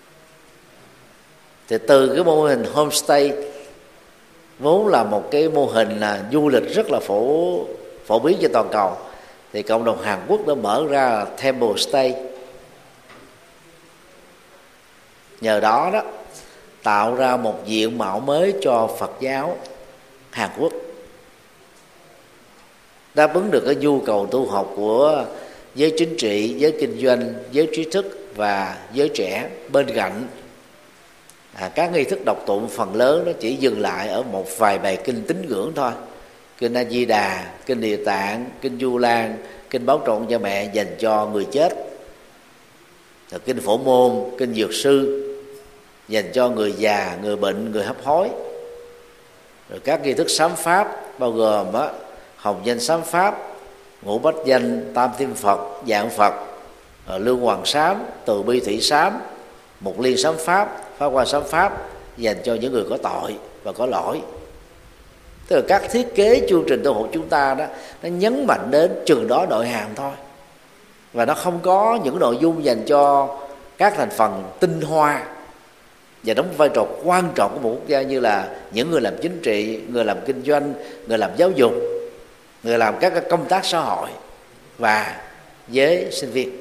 A: Thì từ cái mô hình homestay vốn là một cái mô hình là du lịch rất là phổ phổ biến trên toàn cầu, thì cộng đồng Hàn Quốc đã mở ra là Temple Stay. Nhờ đó đó tạo ra một diện mạo mới cho Phật giáo Hàn Quốc. đáp ứng được cái nhu cầu tu học của giới chính trị, giới kinh doanh, giới trí thức và giới trẻ. Bên cạnh à, các nghi thức đọc tụng phần lớn nó chỉ dừng lại ở một vài bài kinh tín ngưỡng thôi: kinh A Di Đà, kinh Địa Tạng, kinh Du Lan, kinh Báo Trọn Cha Mẹ dành cho người chết, rồi kinh Phổ Môn, kinh Dược Sư dành cho người già, người bệnh, người hấp hối, rồi các nghi thức sám pháp bao gồm á, hồng danh sám pháp, ngũ bách danh, tam thiên Phật, dạng Phật, lương hoàng sám, từ bi thủy sám, mục liên sám pháp, pháp hoa sám pháp dành cho những người có tội và có lỗi. Tức là các thiết kế chương trình tu học chúng ta đó, nó nhấn mạnh đến chừng đó nội hàm thôi, và nó không có những nội dung dành cho các thành phần tinh hoa và đóng vai trò quan trọng của một quốc gia, như là những người làm chính trị, người làm kinh doanh, người làm giáo dục, người làm các công tác xã hội và giới sinh viên.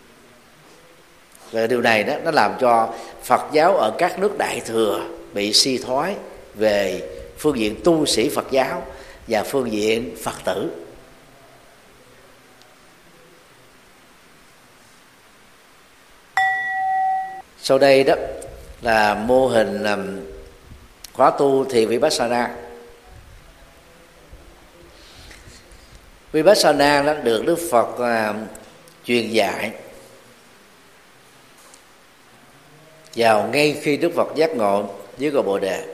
A: Và điều này đó nó làm cho Phật giáo ở các nước Đại Thừa bị suy thoái về phương diện tu sĩ Phật giáo và phương diện Phật tử. Sau đây đó là mô hình khóa tu thiền Vipassana. Vipassana đã được Đức Phật uh, truyền dạy vào ngay khi Đức Phật giác ngộ dưới cội Bồ Đề.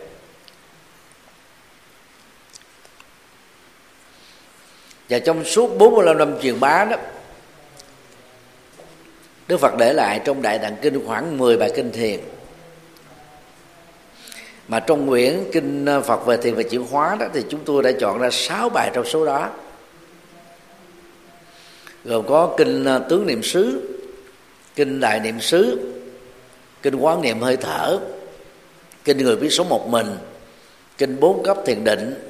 A: Và trong suốt bốn mươi lăm năm truyền bá đó, Đức Phật để lại trong Đại Tạng Kinh khoảng mười bài kinh thiền, mà trong quyển kinh Phật về thiền và chuyển hóa đó thì chúng tôi đã chọn ra sáu bài trong số đó, gồm có kinh Tướng Niệm Xứ, kinh Đại Niệm Xứ, kinh Quán Niệm Hơi Thở, kinh Người Biết Sống Một Mình, kinh Bốn Cấp Thiền Định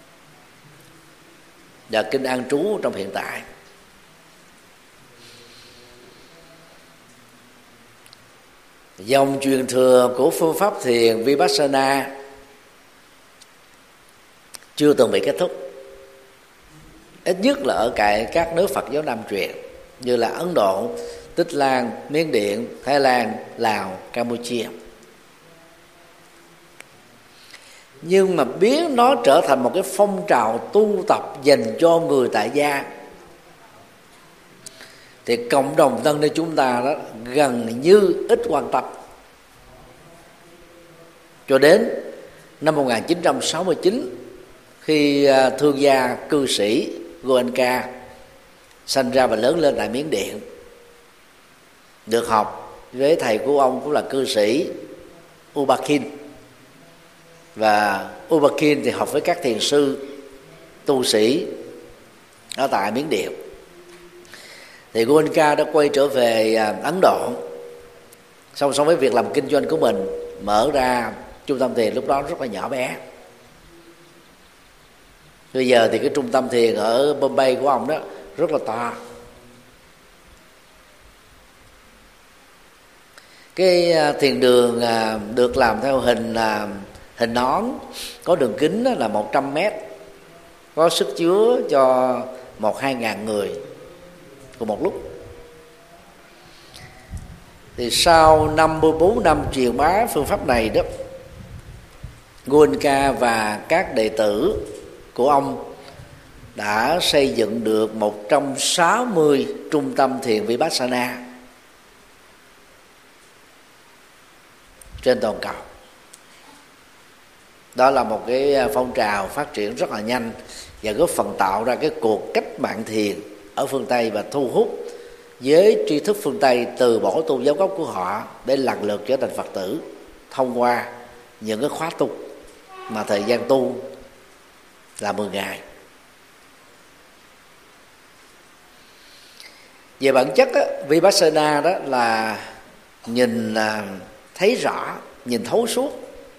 A: và kinh An Trú trong hiện tại. Dòng truyền thừa của phương pháp thiền Vipassana chưa từng bị kết thúc, ít nhất là ở tại các nước Phật giáo Nam truyền như là Ấn Độ, Tích Lan, Miến Điện, Thái Lan, Lào, Campuchia. Nhưng mà biến nó trở thành một cái phong trào tu tập dành cho người tại gia, thì cộng đồng tân ni chúng ta đó gần như ít quan tâm. Cho đến năm một nghìn chín trăm sáu mươi chín, khi thương gia cư sĩ Goenka sanh ra và lớn lên tại Miến Điện, được học với thầy của ông cũng là cư sĩ U Ba Khin, và U Ba Khin thì học với các thiền sư tu sĩ ở tại Miến Điện. Thì Goenka đã quay trở về Ấn Độ, song song với việc làm kinh doanh của mình, mở ra trung tâm thiền lúc đó rất là nhỏ bé. Bây giờ thì cái trung tâm thiền ở Bombay của ông đó rất là to. Cái thiền đường được làm theo hình hình nón, có đường kính là một trăm mét, có sức chứa cho một hai ngàn người cùng một lúc. Thì sau năm mươi bốn năm truyền bá phương pháp này đó, Goenka và các đệ tử của ông đã xây dựng được một trăm sáu mươi trung tâm thiền Vipassana trên toàn cầu. Đó là một cái phong trào phát triển rất là nhanh và góp phần tạo ra cái cuộc cách mạng thiền ở phương Tây và thu hút giới tri thức phương Tây từ bỏ tôn giáo gốc của họ để lần lượt trở thành Phật tử thông qua những cái khóa tu mà thời gian tu là mười ngày. Về bản chất á, Vipassana đó là nhìn thấy rõ, nhìn thấu suốt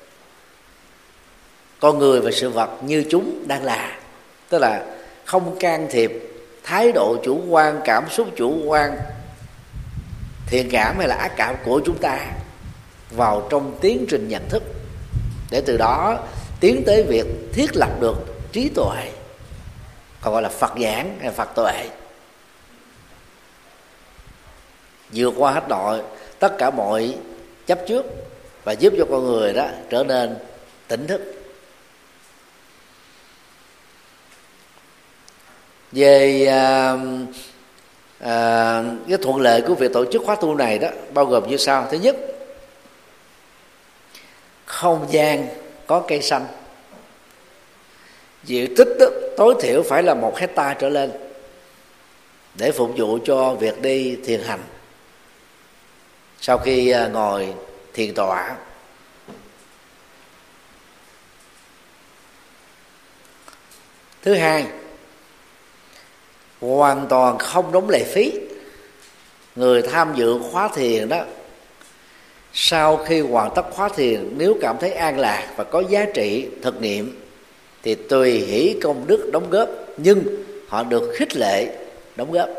A: con người và sự vật như chúng đang là, tức là không can thiệp thái độ chủ quan, cảm xúc chủ quan, thiện cảm hay là ác cảm của chúng ta vào trong tiến trình nhận thức, để từ đó tiến tới việc thiết lập được trí tuệ còn gọi là Phật giảng hay Phật tuệ, vượt qua hết nội tất cả mọi chấp trước và giúp cho con người đó trở nên tỉnh thức. Về à, à, cái thuận lợi của việc tổ chức khóa tu này đó bao gồm như sau. Thứ nhất, không gian có cây xanh, diện tích đó, tối thiểu phải là một hecta trở lên để phục vụ cho việc đi thiền hành sau khi ngồi thiền tọa. Thứ hai, hoàn toàn không đóng lệ phí. Người tham dự khóa thiền đó, sau khi hoàn tất khóa thiền, nếu cảm thấy an lạc và có giá trị thực nghiệm thì tùy hỷ công đức đóng góp, nhưng họ được khích lệ đóng góp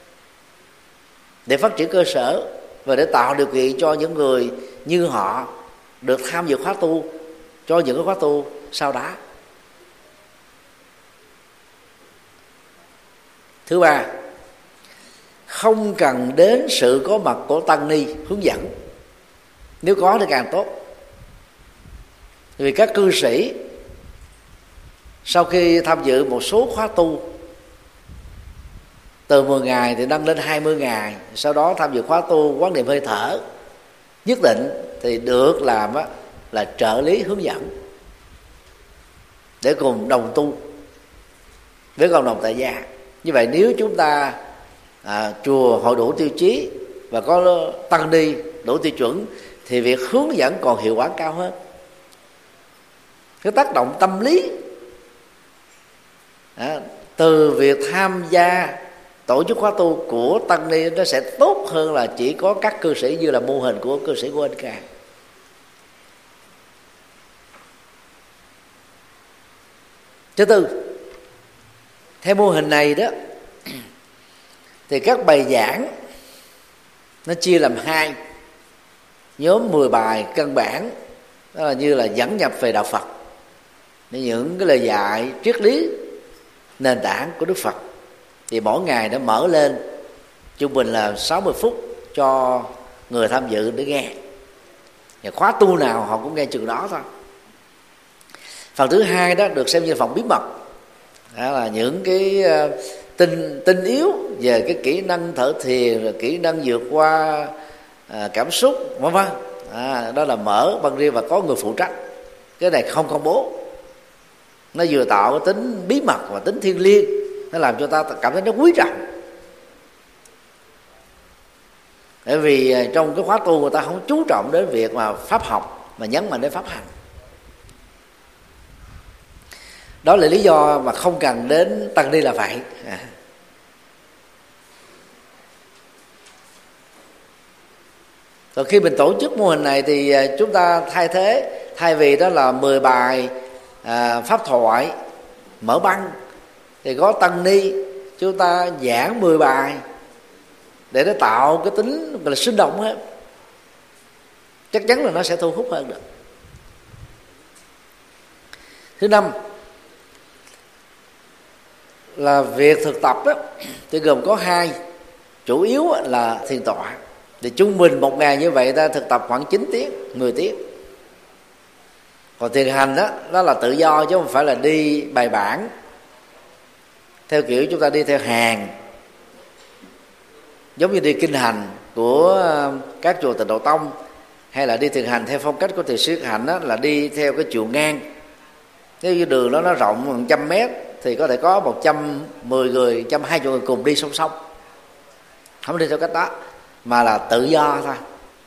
A: để phát triển cơ sở và để tạo điều kiện cho những người như họ được tham dự khóa tu, cho những cái khóa tu sau đó. Thứ ba, không cần đến sự có mặt của tăng ni hướng dẫn, nếu có thì càng tốt. Vì các cư sĩ sau khi tham dự một số khóa tu từ mười ngày thì nâng lên hai mươi ngày, sau đó tham dự khóa tu quán niệm hơi thở nhất định thì được làm á, là trợ lý hướng dẫn để cùng đồng tu với cộng đồng tại gia. Như vậy nếu chúng ta à, chùa hội đủ tiêu chí và có tăng ni đủ tiêu chuẩn thì việc hướng dẫn còn hiệu quả cao hơn. Cái tác động tâm lý à, từ việc tham gia tổ chức khóa tu của tăng ni nó sẽ tốt hơn là chỉ có các cư sĩ như là mô hình của cư sĩ của anh Ca. Thứ tư, theo mô hình này đó thì các bài giảng nó chia làm hai nhóm mười bài căn bản, đó là như là dẫn nhập về đạo Phật, những cái lời dạy triết lý nền tảng của Đức Phật, thì mỗi ngày nó mở lên trung bình là sáu mươi phút cho người tham dự để nghe. Và khóa tu nào họ cũng nghe chừng đó thôi. Phần thứ hai đó được xem như phần bí mật, đó là những cái tinh tinh yếu về cái kỹ năng thở thiền, rồi kỹ năng vượt qua à, cảm xúc vân vân. À, đó là mở băng riêng và có người phụ trách. Cái này không công bố, nó vừa tạo cái tính bí mật và tính thiêng liêng, nó làm cho ta cảm thấy nó quý trọng. Bởi vì trong cái khóa tu người ta không chú trọng đến việc mà pháp học mà nhấn mạnh đến pháp hành. Đó là lý do mà không cần đến tăng ni là vậy. À. Rồi khi mình tổ chức mô hình này thì chúng ta thay thế, thay vì đó là mười bài à, pháp thoại mở băng thì có tăng ni chúng ta giảng mười bài để nó tạo cái tính gọi là sinh động hết. Chắc chắn là nó sẽ thu hút hơn được. Thứ năm là việc thực tập đó, thì gồm có hai, chủ yếu là thiền tọa. Thì trung bình một ngày như vậy ta thực tập khoảng chín tiếng, mười tiếng. Còn thiền hành đó, đó là tự do chứ không phải là đi bài bản theo kiểu chúng ta đi theo hàng, giống như đi kinh hành của các chùa Tịnh Độ Tông, hay là đi thiền hành theo phong cách của thiền sư Hạnh đó, là đi theo cái chiều ngang. Nếu như đường đó nó rộng một trăm mét thì có thể có một trăm mười người, một trăm hai mươi người cùng đi song song. Không đi theo cách đó, mà là tự do thôi,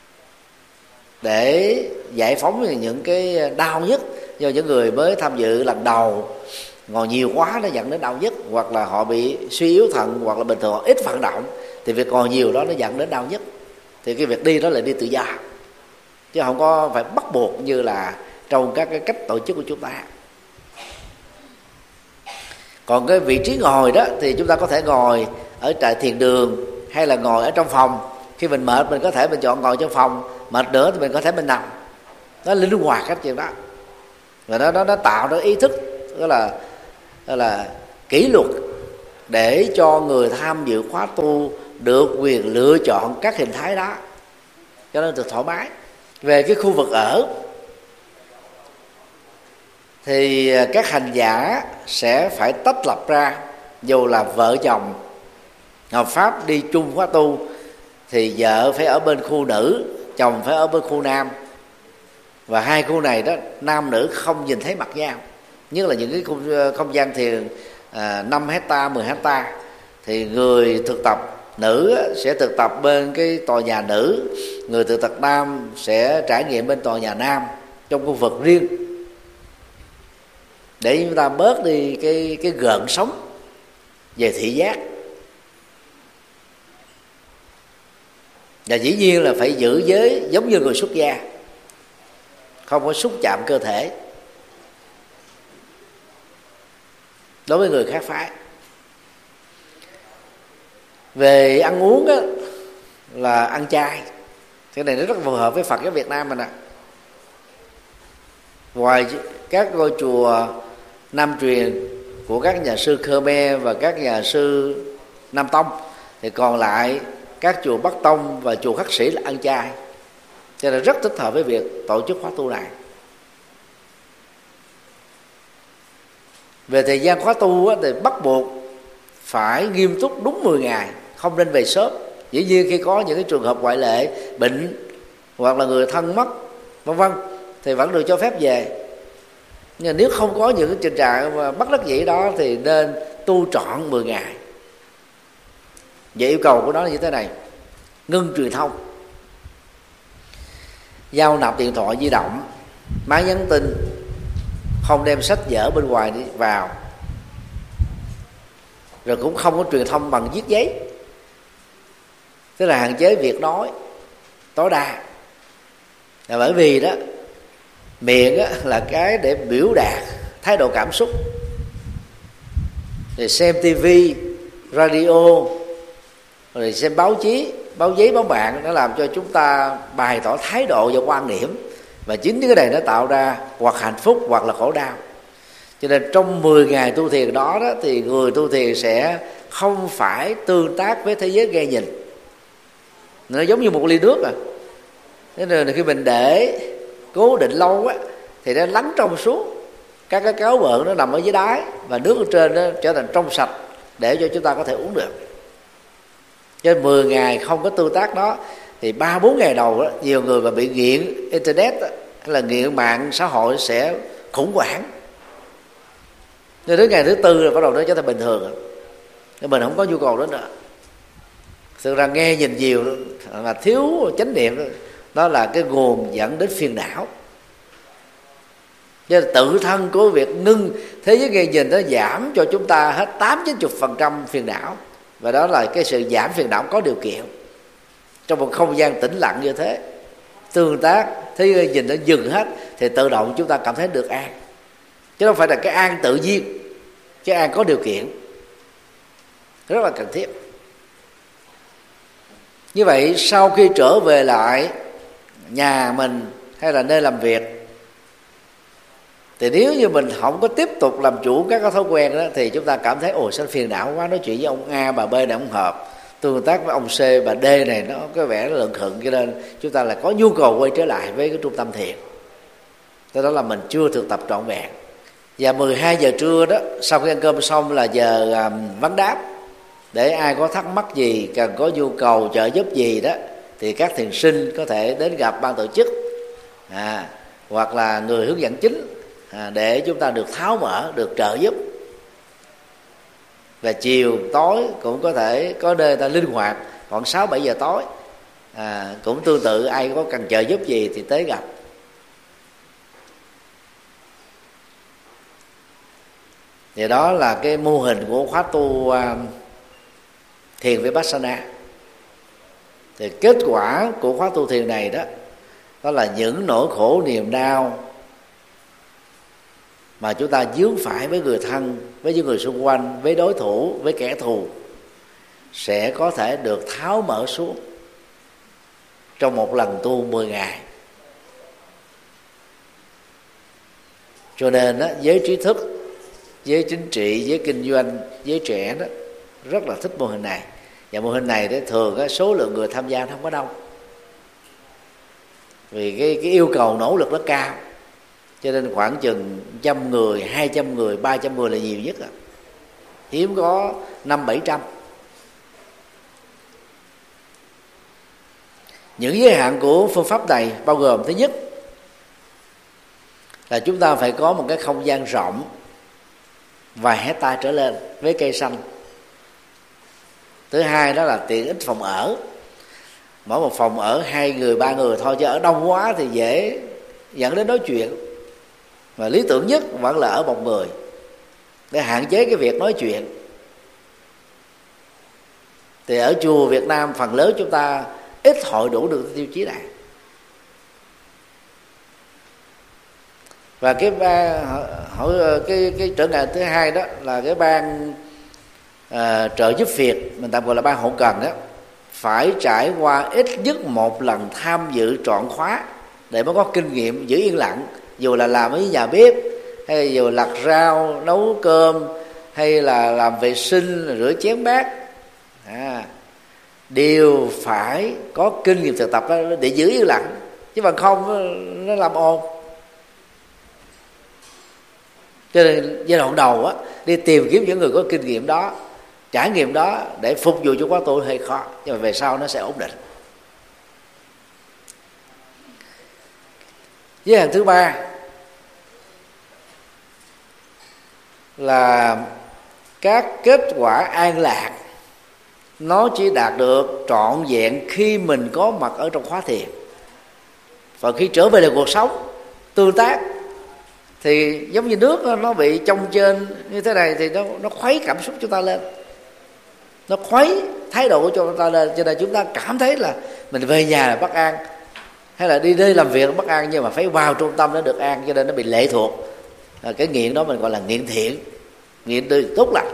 A: để giải phóng những cái đau nhất do những người mới tham dự lần đầu ngồi nhiều quá nó dẫn đến đau nhất, hoặc là họ bị suy yếu thận, hoặc là bình thường họ ít vận động thì việc ngồi nhiều đó nó dẫn đến đau nhất. Thì cái việc đi đó là đi tự do, chứ không có phải bắt buộc như là trong các cái cách tổ chức của chúng ta. Còn cái vị trí ngồi đó thì chúng ta có thể ngồi ở tại thiền đường hay là ngồi ở trong phòng. Khi mình mệt mình có thể mình chọn ngồi trong phòng, mệt nữa thì mình có thể mình nằm. Nó linh hoạt hết chuyện đó. Và nó nó nó tạo ra ý thức, đó là đó là kỷ luật để cho người tham dự khóa tu được quyền lựa chọn các hình thái đó cho nên được thoải mái. Về cái khu vực ở thì các hành giả sẽ phải tách lập ra, dù là vợ chồng hợp pháp đi chung khóa tu thì vợ phải ở bên khu nữ, chồng phải ở bên khu nam, và hai khu này đó nam nữ không nhìn thấy mặt nhau. Nhất là những cái không, không gian thiền à, năm hectare, mười hectare thì người thực tập nữ sẽ thực tập bên cái tòa nhà nữ, người thực tập nam sẽ trải nghiệm bên tòa nhà nam trong khu vực riêng, để chúng ta bớt đi cái cái gợn sóng về thị giác. Và dĩ nhiên là phải giữ giới giống như người xuất gia, không có xúc chạm cơ thể đối với người khác phái. Về ăn uống á, là ăn chay. Cái này nó rất phù hợp với Phật giáo Việt Nam mình nè. Ngoài các ngôi chùa Nam truyền của các nhà sư Khmer và các nhà sư Nam Tông thì còn lại các chùa Bắc Tông và chùa Khắc Sĩ là ăn chay, cho nên rất thích hợp với việc tổ chức khóa tu này. Về thời gian khóa tu thì bắt buộc phải nghiêm túc đúng mười ngày, không nên về sớm. Dĩ nhiên khi có những cái trường hợp ngoại lệ, bệnh hoặc là người thân mất vân vân thì vẫn được cho phép về. Nhưng nếu không có những cái tình trạng mà bất đắc dĩ đó thì nên tu trọn mười ngày. Vậy yêu cầu của nó là như thế này: ngưng truyền thông, giao nạp điện thoại di động, máy nhắn tin, không đem sách vở bên ngoài đi vào, rồi cũng không có truyền thông bằng viết giấy, tức là hạn chế việc nói tối đa. Là bởi vì đó miệng á, là cái để biểu đạt thái độ cảm xúc. Rồi xem tivi, radio, rồi xem báo chí, báo giấy, báo mạng, nó làm cho chúng ta bày tỏ thái độ và quan điểm, và chính cái này nó tạo ra hoặc hạnh phúc hoặc là khổ đau. Cho nên trong mười ngày tu thiền đó, đó thì người tu thiền sẽ không phải tương tác với thế giới nghe nhìn. Nó giống như một ly nước à. Thế nên khi mình để cố định lâu á thì nó lắng trong suốt, các cái cáo bợn nó nằm ở dưới đáy và nước ở trên nó trở thành trong sạch để cho chúng ta có thể uống được. Cho nên mười ngày không có tương tác đó thì ba bốn ngày đầu đó, nhiều người mà bị nghiện internet đó, hay là nghiện mạng xã hội sẽ khủng hoảng. Nên đến ngày thứ tư rồi bắt đầu nó trở thành bình thường rồi. Nên mình không có nhu cầu đó nữa. Thực ra nghe nhìn nhiều mà thiếu chánh niệm đó là cái nguồn dẫn đến phiền não. Cho nên tự thân của việc ngưng thế giới nghe nhìn nó giảm cho chúng ta hết tám chín mươi phần trăm phiền não. Và đó là cái sự giảm phiền não có điều kiện. Trong một không gian tĩnh lặng như thế, tương tác thế giới nghe nhìn nó dừng hết thì tự động chúng ta cảm thấy được an. Chứ không phải là cái an tự nhiên, cái an có điều kiện, rất là cần thiết. Như vậy sau khi trở về lại nhà mình hay là nơi làm việc, thì nếu như mình không có tiếp tục làm chủ các cái thói quen đó thì chúng ta cảm thấy ồ sao phiền não quá, nói chuyện với ông A bà B này không hợp, tương tác với ông C bà D này nó có vẻ nó lợn khựng, cho nên chúng ta lại có nhu cầu quay trở lại với cái trung tâm thiền. Thế đó là mình chưa thực tập trọn vẹn. Và mười hai giờ trưa đó, sau khi ăn cơm xong là giờ um, vấn đáp, để ai có thắc mắc gì, cần có nhu cầu trợ giúp gì đó thì các thiền sinh có thể đến gặp ban tổ chức à, hoặc là người hướng dẫn chính à, để chúng ta được tháo mở, được trợ giúp. Và chiều tối cũng có thể có nơi ta linh hoạt khoảng sáu bảy giờ tối à, cũng tương tự, ai có cần trợ giúp gì thì tới gặp. Thì đó là cái mô hình của khóa tu uh, thiền Vipassana. Thì kết quả của khóa tu thiền này đó, đó là những nỗi khổ niềm đau mà chúng ta vướng phải với người thân, với những người xung quanh, với đối thủ, với kẻ thù sẽ có thể được tháo mở xuống trong một lần tu mười ngày. Cho nên đó, giới trí thức, giới chính trị, giới kinh doanh, giới trẻ đó rất là thích mô hình này. Và mô hình này thì thường cái số lượng người tham gia nó không có đông, vì cái, cái yêu cầu nỗ lực nó cao, cho nên khoảng chừng trăm người, hai trăm người, ba trăm người là nhiều nhất à. Hiếm có năm bảy trăm. Những giới hạn của phương pháp này bao gồm: thứ nhất là chúng ta phải có một cái không gian rộng vài hecta trở lên với cây xanh. Thứ hai đó là tiện ích phòng ở, mỗi một phòng ở hai người ba người thôi, chứ ở đông quá thì dễ dẫn đến nói chuyện. Và lý tưởng nhất vẫn là ở một người, để hạn chế cái việc nói chuyện. Thì ở chùa Việt Nam phần lớn chúng ta ít hội đủ được tiêu chí này. Và cái ban hỏi cái cái trở ngại thứ hai đó là cái ban à, trợ giúp việc, mình tạm gọi là ban hậu cần đó, phải trải qua ít nhất một lần tham dự trọn khóa để mới có kinh nghiệm giữ yên lặng, dù là làm ở nhà bếp, hay dù lặt rau, nấu cơm, hay là làm vệ sinh, rửa chén bát, à, đều phải có kinh nghiệm thực tập đó để giữ yên lặng, chứ bằng không nó làm ồn. Cho nên giai đoạn đầu á, đi tìm kiếm những người có kinh nghiệm đó, trải nghiệm đó để phục vụ cho khóa tu hơi khó, nhưng mà về sau nó sẽ ổn định. Giới hạn thứ ba là các kết quả an lạc nó chỉ đạt được trọn vẹn khi mình có mặt ở trong khóa thiền. Và khi trở về lại cuộc sống tương tác thì giống như nước nó bị trong trên như thế này, thì nó nó khuấy cảm xúc chúng ta lên, nó khuấy thái độ của chúng ta lên, cho nên chúng ta cảm thấy là mình về nhà là bất an, hay là đi đi làm việc là bất an, nhưng mà phải vào trung tâm nó được an, cho nên nó bị lệ thuộc. À, cái nghiện đó mình gọi là nghiện thiện, nghiện từ tốt lành.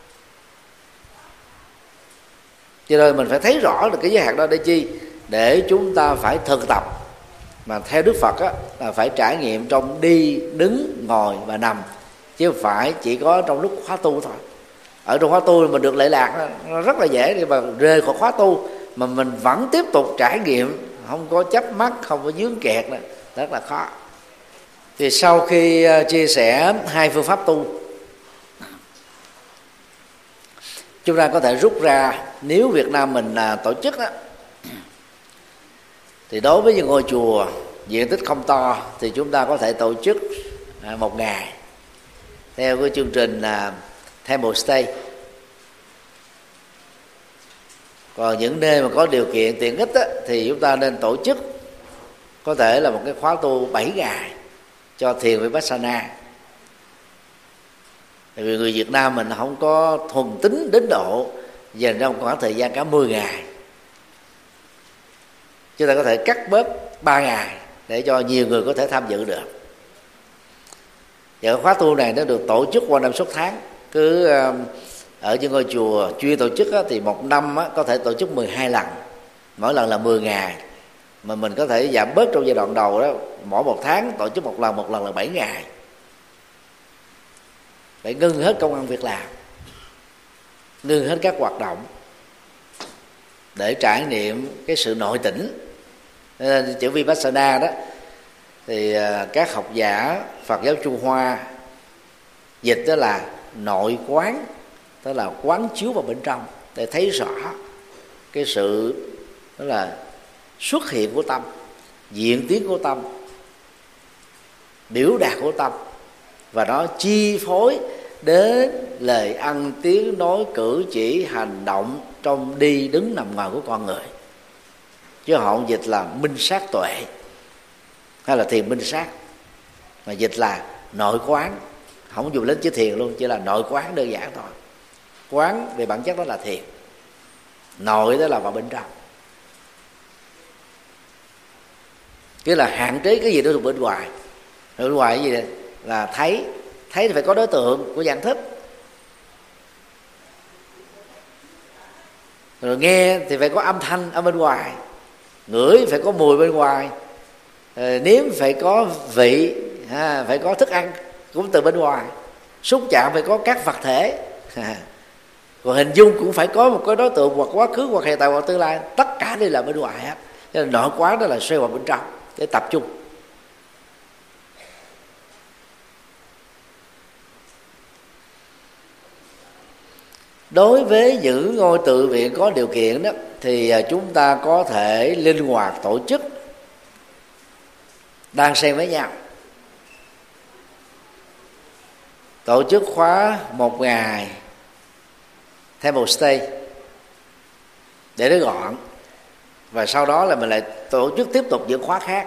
A: Cho nên mình phải thấy rõ được cái giới hạn đó để chi? Để chúng ta phải thực tập. Mà theo Đức Phật á, là phải trải nghiệm trong đi, đứng, ngồi và nằm, chứ không phải chỉ có trong lúc khóa tu thôi. Ở trong khóa tu mình được lệ lạc, nó rất là dễ để mà rời khỏi khóa tu, mà mình vẫn tiếp tục trải nghiệm, không có chấp mắc, không có vướng kẹt nữa, rất là khó. Thì sau khi chia sẻ hai phương pháp tu, chúng ta có thể rút ra, nếu Việt Nam mình là tổ chức đó, thì đối với những ngôi chùa diện tích không to thì chúng ta có thể tổ chức một ngày theo cái chương trình là Temple Stay. Còn những nơi mà có điều kiện tiện ích á, thì chúng ta nên tổ chức có thể là một cái khóa tu bảy ngày cho thiền Vipassana. Tại vì người Việt Nam mình không có thuần tín đến độ dành ra một khoảng thời gian cả mười ngày. Chúng ta có thể cắt bớt ba ngày để cho nhiều người có thể tham dự được. Và khóa tu này nó được tổ chức qua năm suốt tháng. Cứ ở những ngôi chùa chuyên tổ chức á, thì một năm á, có thể tổ chức mười hai lần, mỗi lần là mười ngày. Mà mình có thể giảm bớt trong giai đoạn đầu đó, mỗi một tháng tổ chức một lần, một lần là bảy ngày. Phải ngưng hết công ăn việc làm, ngưng hết các hoạt động để trải nghiệm cái sự nội tỉnh. Nên chữ Vipassana đó thì các học giả Phật giáo Trung Hoa dịch đó là nội quán, tức là quán chiếu vào bên trong để thấy rõ cái sự đó là xuất hiện của tâm, diễn tiến của tâm, biểu đạt của tâm, và nó chi phối đến lời ăn tiếng nói, cử chỉ, hành động trong đi đứng nằm ngồi của con người. Chứ họ không dịch là minh sát tuệ hay là thiền minh sát, mà dịch là nội quán, không dùng đến chữ thiền luôn, chỉ là nội quán đơn giản thôi. Quán về bản chất đó là thiền, nội đó là vào bên trong, cái là hạn chế cái gì đó thuộc bên ngoài. Bên ngoài cái gì đây? Là thấy, thấy thì phải có đối tượng của dạng thức, rồi nghe thì phải có âm thanh ở bên ngoài, ngửi phải có mùi bên ngoài, nếm phải có vị, à, phải có thức ăn cũng từ bên ngoài, xúc chạm phải có các vật thể. Còn hình dung cũng phải có một cái đối tượng hoặc quá khứ hoặc hiện tại hoặc tương lai, tất cả đều là bên ngoài hết. Cho nên nội quán đó là xoay vào bên trong để tập trung. Đối với những ngôi tự viện có điều kiện đó thì chúng ta có thể linh hoạt tổ chức đan xen với nhau, tổ chức khóa một ngày thêm một stay để nó gọn, và sau đó là mình lại tổ chức tiếp tục những khóa khác.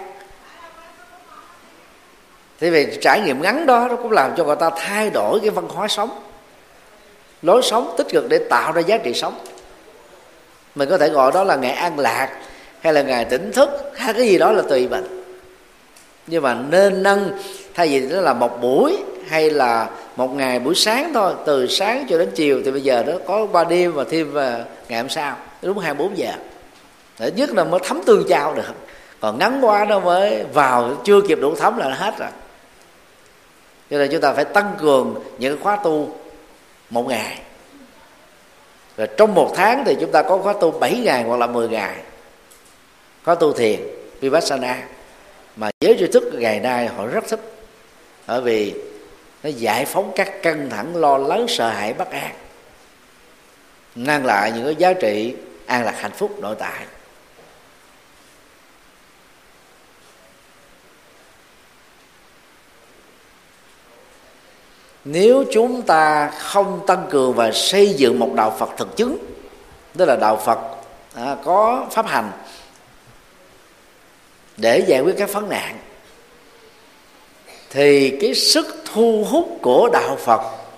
A: Thế vì trải nghiệm ngắn đó nó cũng làm cho người ta thay đổi cái văn hóa sống, lối sống tích cực để tạo ra giá trị sống. Mình có thể gọi đó là ngày an lạc, hay là ngày tỉnh thức, hay cái gì đó là tùy mình. Nhưng mà nên nâng, thay vì nó là một buổi hay là một ngày buổi sáng thôi, từ sáng cho đến chiều, thì bây giờ nó có qua đêm và thêm vào ngày hôm sau đúng hai mươi bốn giờ, để nhất là mới thấm tương giao được. Còn ngắn quá nó mới vào chưa kịp đủ thấm là nó hết rồi. Cho nên chúng ta phải tăng cường những khóa tu một ngày, và trong một tháng thì chúng ta có khóa tu bảy ngày hoặc là mười ngày, khóa tu thiền Vipassana, mà giới trí thức ngày nay họ rất thích, bởi vì nó giải phóng các căng thẳng, lo lắng, sợ hãi, bất an, mang lại những cái giá trị an lạc, hạnh phúc nội tại. Nếu chúng ta không tăng cường và xây dựng một đạo Phật thực chứng, tức là đạo Phật à, có pháp hành để giải quyết các vấn nạn, thì cái sức thu hút của đạo Phật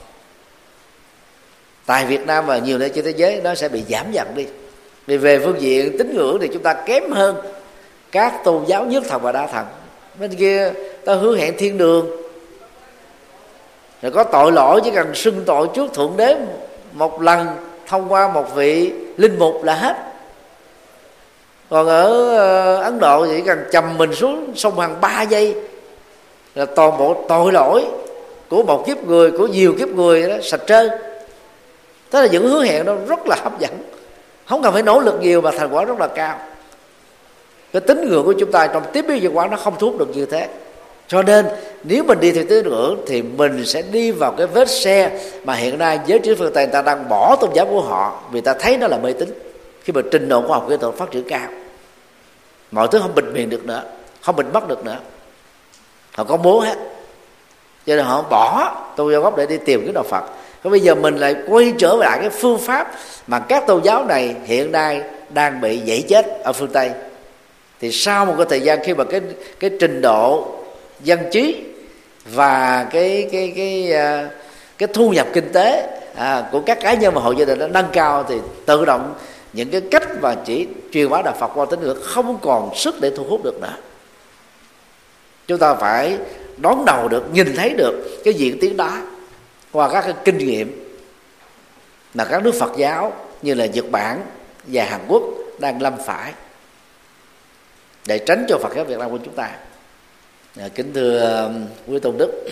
A: tại Việt Nam và nhiều nơi trên thế giới nó sẽ bị giảm dần đi. Vì về phương diện tín ngưỡng thì chúng ta kém hơn các tôn giáo nhất thần và đa thần. Bên kia ta hứa hẹn thiên đường, rồi có tội lỗi chỉ cần xưng tội trước Thượng Đế một lần thông qua một vị linh mục là hết. Còn ở Ấn Độ chỉ cần chầm mình xuống sông Hằng ba giây là toàn bộ tội lỗi của một kiếp người, của nhiều kiếp người đó sạch trơn. Thế là những hứa hẹn đó rất là hấp dẫn, không cần phải nỗ lực nhiều mà thành quả rất là cao. Cái tín ngưỡng của chúng ta trong tiếp biến văn hóa nó không thu hút được như thế. Cho nên nếu mình đi theo tín ngưỡng thì mình sẽ đi vào cái vết xe mà hiện nay giới trí phương Tây ta đang bỏ tôn giáo của họ, vì ta thấy nó là mê tín. Khi mà trình độ khoa học kỹ thuật phát triển cao, mọi thứ không bịt miệng được nữa, không bịt mắt được nữa, họ công bố hết, cho nên họ bỏ tôn giáo gốc để đi tìm cái đạo Phật. Còn bây giờ mình lại quay trở lại cái phương pháp mà các tôn giáo này hiện nay đang bị dẫy chết ở phương Tây. Thì sau một cái thời gian khi mà cái cái trình độ dân trí và cái cái cái cái, cái thu nhập kinh tế à, của các cá nhân và hộ gia đình nó nâng cao, thì tự động những cái cách mà chỉ truyền bá đạo Phật qua tín ngưỡng không còn sức để thu hút được nữa. Chúng ta phải đón đầu được, nhìn thấy được cái diễn tiến đó qua các cái kinh nghiệm mà các nước Phật giáo như là Nhật Bản và Hàn Quốc đang lâm phải, để tránh cho Phật giáo Việt Nam của chúng ta. Kính thưa quý tôn đức,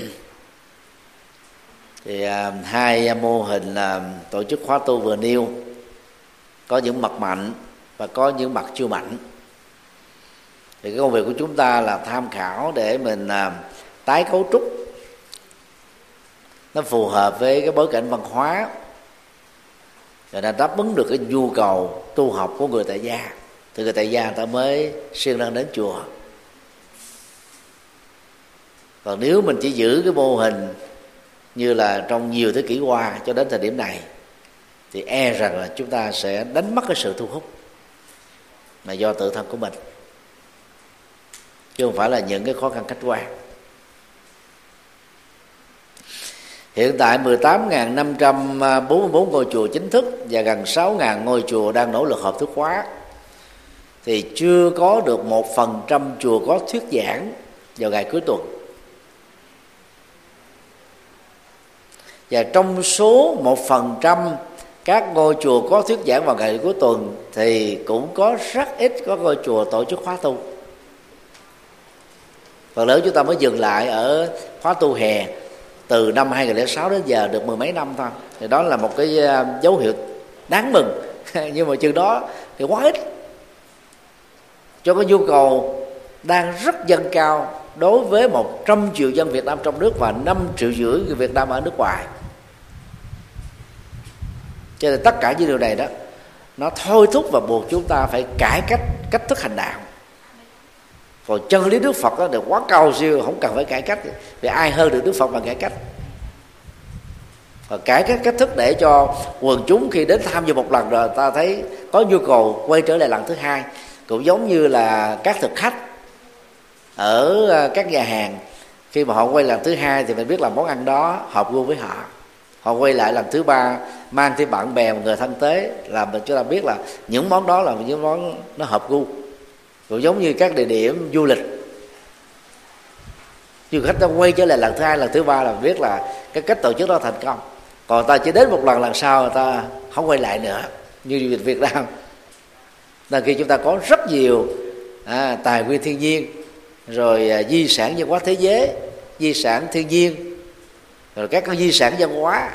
A: thì hai mô hình tổ chức khóa tu vừa nêu có những mặt mạnh và có những mặt chưa mạnh. Thì cái công việc của chúng ta là tham khảo để mình tái cấu trúc nó phù hợp với cái bối cảnh văn hóa, rồi đã đáp ứng được cái nhu cầu tu học của người tại gia. Từ người tại gia người ta mới siêng năng đến chùa. Còn nếu mình chỉ giữ cái mô hình như là trong nhiều thế kỷ qua cho đến thời điểm này, thì e rằng là chúng ta sẽ đánh mất cái sự thu hút mà do tự thân của mình, chứ không phải là những cái khó khăn khách quan. Hiện tại mười tám nghìn năm trăm bốn mươi bốn ngôi chùa chính thức và gần sáu nghìn ngôi chùa đang nỗ lực hợp thức hóa, thì chưa có được một phần trăm chùa có thuyết giảng vào ngày cuối tuần. Và trong số một phần trăm các ngôi chùa có thuyết giảng vào ngày cuối tuần thì cũng có rất ít có ngôi chùa tổ chức khóa tu. Phần lớn chúng ta mới dừng lại ở khóa tu hè từ năm hai nghìn lẻ sáu đến giờ được mười mấy năm thôi, thì đó là một cái dấu hiệu đáng mừng. Nhưng mà chừng đó thì quá ít, cho cái nhu cầu đang rất dâng cao đối với một trăm triệu dân Việt Nam trong nước và năm triệu rưỡi người Việt Nam ở nước ngoài. Cho nên tất cả những điều này đó, nó thôi thúc và buộc chúng ta phải cải cách cách thức hành đạo. Còn chân lý Đức Phật đó được quá cao siêu, không cần phải cải cách, vì ai hơn được Đức Phật mà cải cách. Và cải cách cách thức để cho quần chúng khi đến tham dự một lần rồi ta thấy có nhu cầu quay trở lại lần thứ hai. Cũng giống như là các thực khách ở các nhà hàng, khi mà họ quay lần thứ hai thì mình biết là món ăn đó hợp gu với họ, họ quay lại lần thứ ba mang thêm bạn bè, một người thân tế, làm cho chúng ta biết là những món đó là những món nó hợp gu. Cũng giống như các địa điểm du lịch, du khách ta quay trở lại lần thứ hai, lần thứ ba là biết là cái cách tổ chức đó thành công. Còn ta chỉ đến một lần, lần sau người ta không quay lại nữa, như du lịch Việt Nam. Nên khi chúng ta có rất nhiều à, tài nguyên thiên nhiên, rồi à, di sản văn hóa thế giới, di sản thiên nhiên, rồi các cái di sản văn hóa,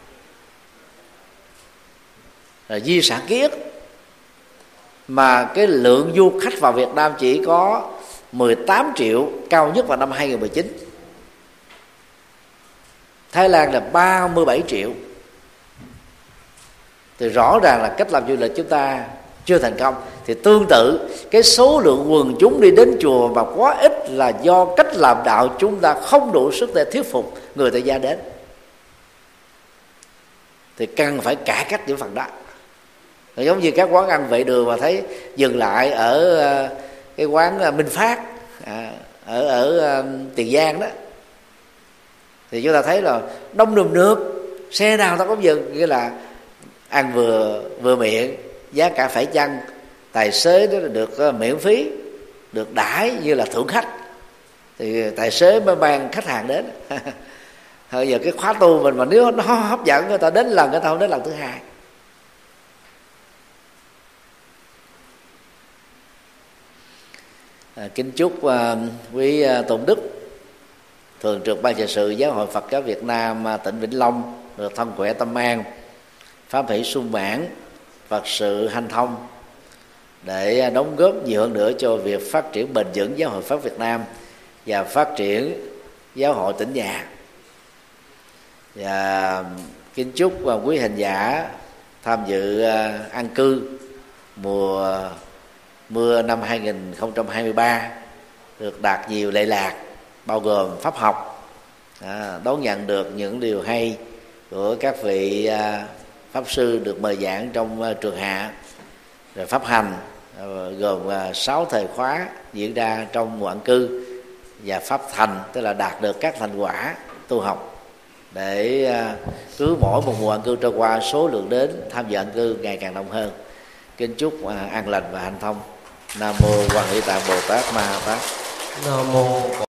A: rồi di sản ký ức, mà cái lượng du khách vào Việt Nam chỉ có mười tám triệu, cao nhất vào năm hai nghìn mười chín. Thái Lan là ba mươi bảy triệu. Thì rõ ràng là cách làm du lịch chúng ta chưa thành công. Thì tương tự, cái số lượng quần chúng đi đến chùa mà quá ít là do cách làm đạo chúng ta không đủ sức để thuyết phục người tại gia đến. Thì cần phải cải cách những phần đó. Rồi giống như các quán ăn vệ đường mà thấy dừng lại ở cái quán Minh Phát à, ở ở Tiền Giang đó, thì chúng ta thấy là đông nườm nượp, xe nào ta cũng dừng, nghĩa là ăn vừa vừa miệng, giá cả phải chăng, tài xế đó được miễn phí, được đãi như là thượng khách, thì tài xế mới mang khách hàng đến. Bây giờ cái khóa tu mình mà nếu nó hấp dẫn, người ta đến lần, người ta không đến lần thứ hai. À, kính chúc uh, quý uh, Tôn Đức, thường trực ban trị sự Giáo hội Phật giáo Việt Nam uh, tỉnh Vĩnh Long được thân khỏe tâm an, pháp hỷ sung mãn, Phật sự hanh thông, để đóng góp nhiều hơn nữa cho việc phát triển bền vững Giáo hội Phật Việt Nam và phát triển Giáo hội tỉnh nhà. Và kính chúc uh, quý hành giả tham dự uh, an cư mùa mưa năm hai nghìn không trăm hai mươi ba được đạt nhiều lệ lạc, bao gồm pháp học, à, đón nhận được những điều hay của các vị à, pháp sư được mời giảng trong à, trường hạ, rồi pháp hành à, gồm à, sáu thời khóa diễn ra trong mùa an cư, và pháp thành, tức là đạt được các thành quả tu học, để à, cứ mỗi một mùa an cư trôi qua, số lượng đến tham dự an cư ngày càng đông hơn. Kính chúc à, an lành và hanh thông. Nam mô Quan Hệ Tạng Bồ Tát Ma Tát.
B: Nam mô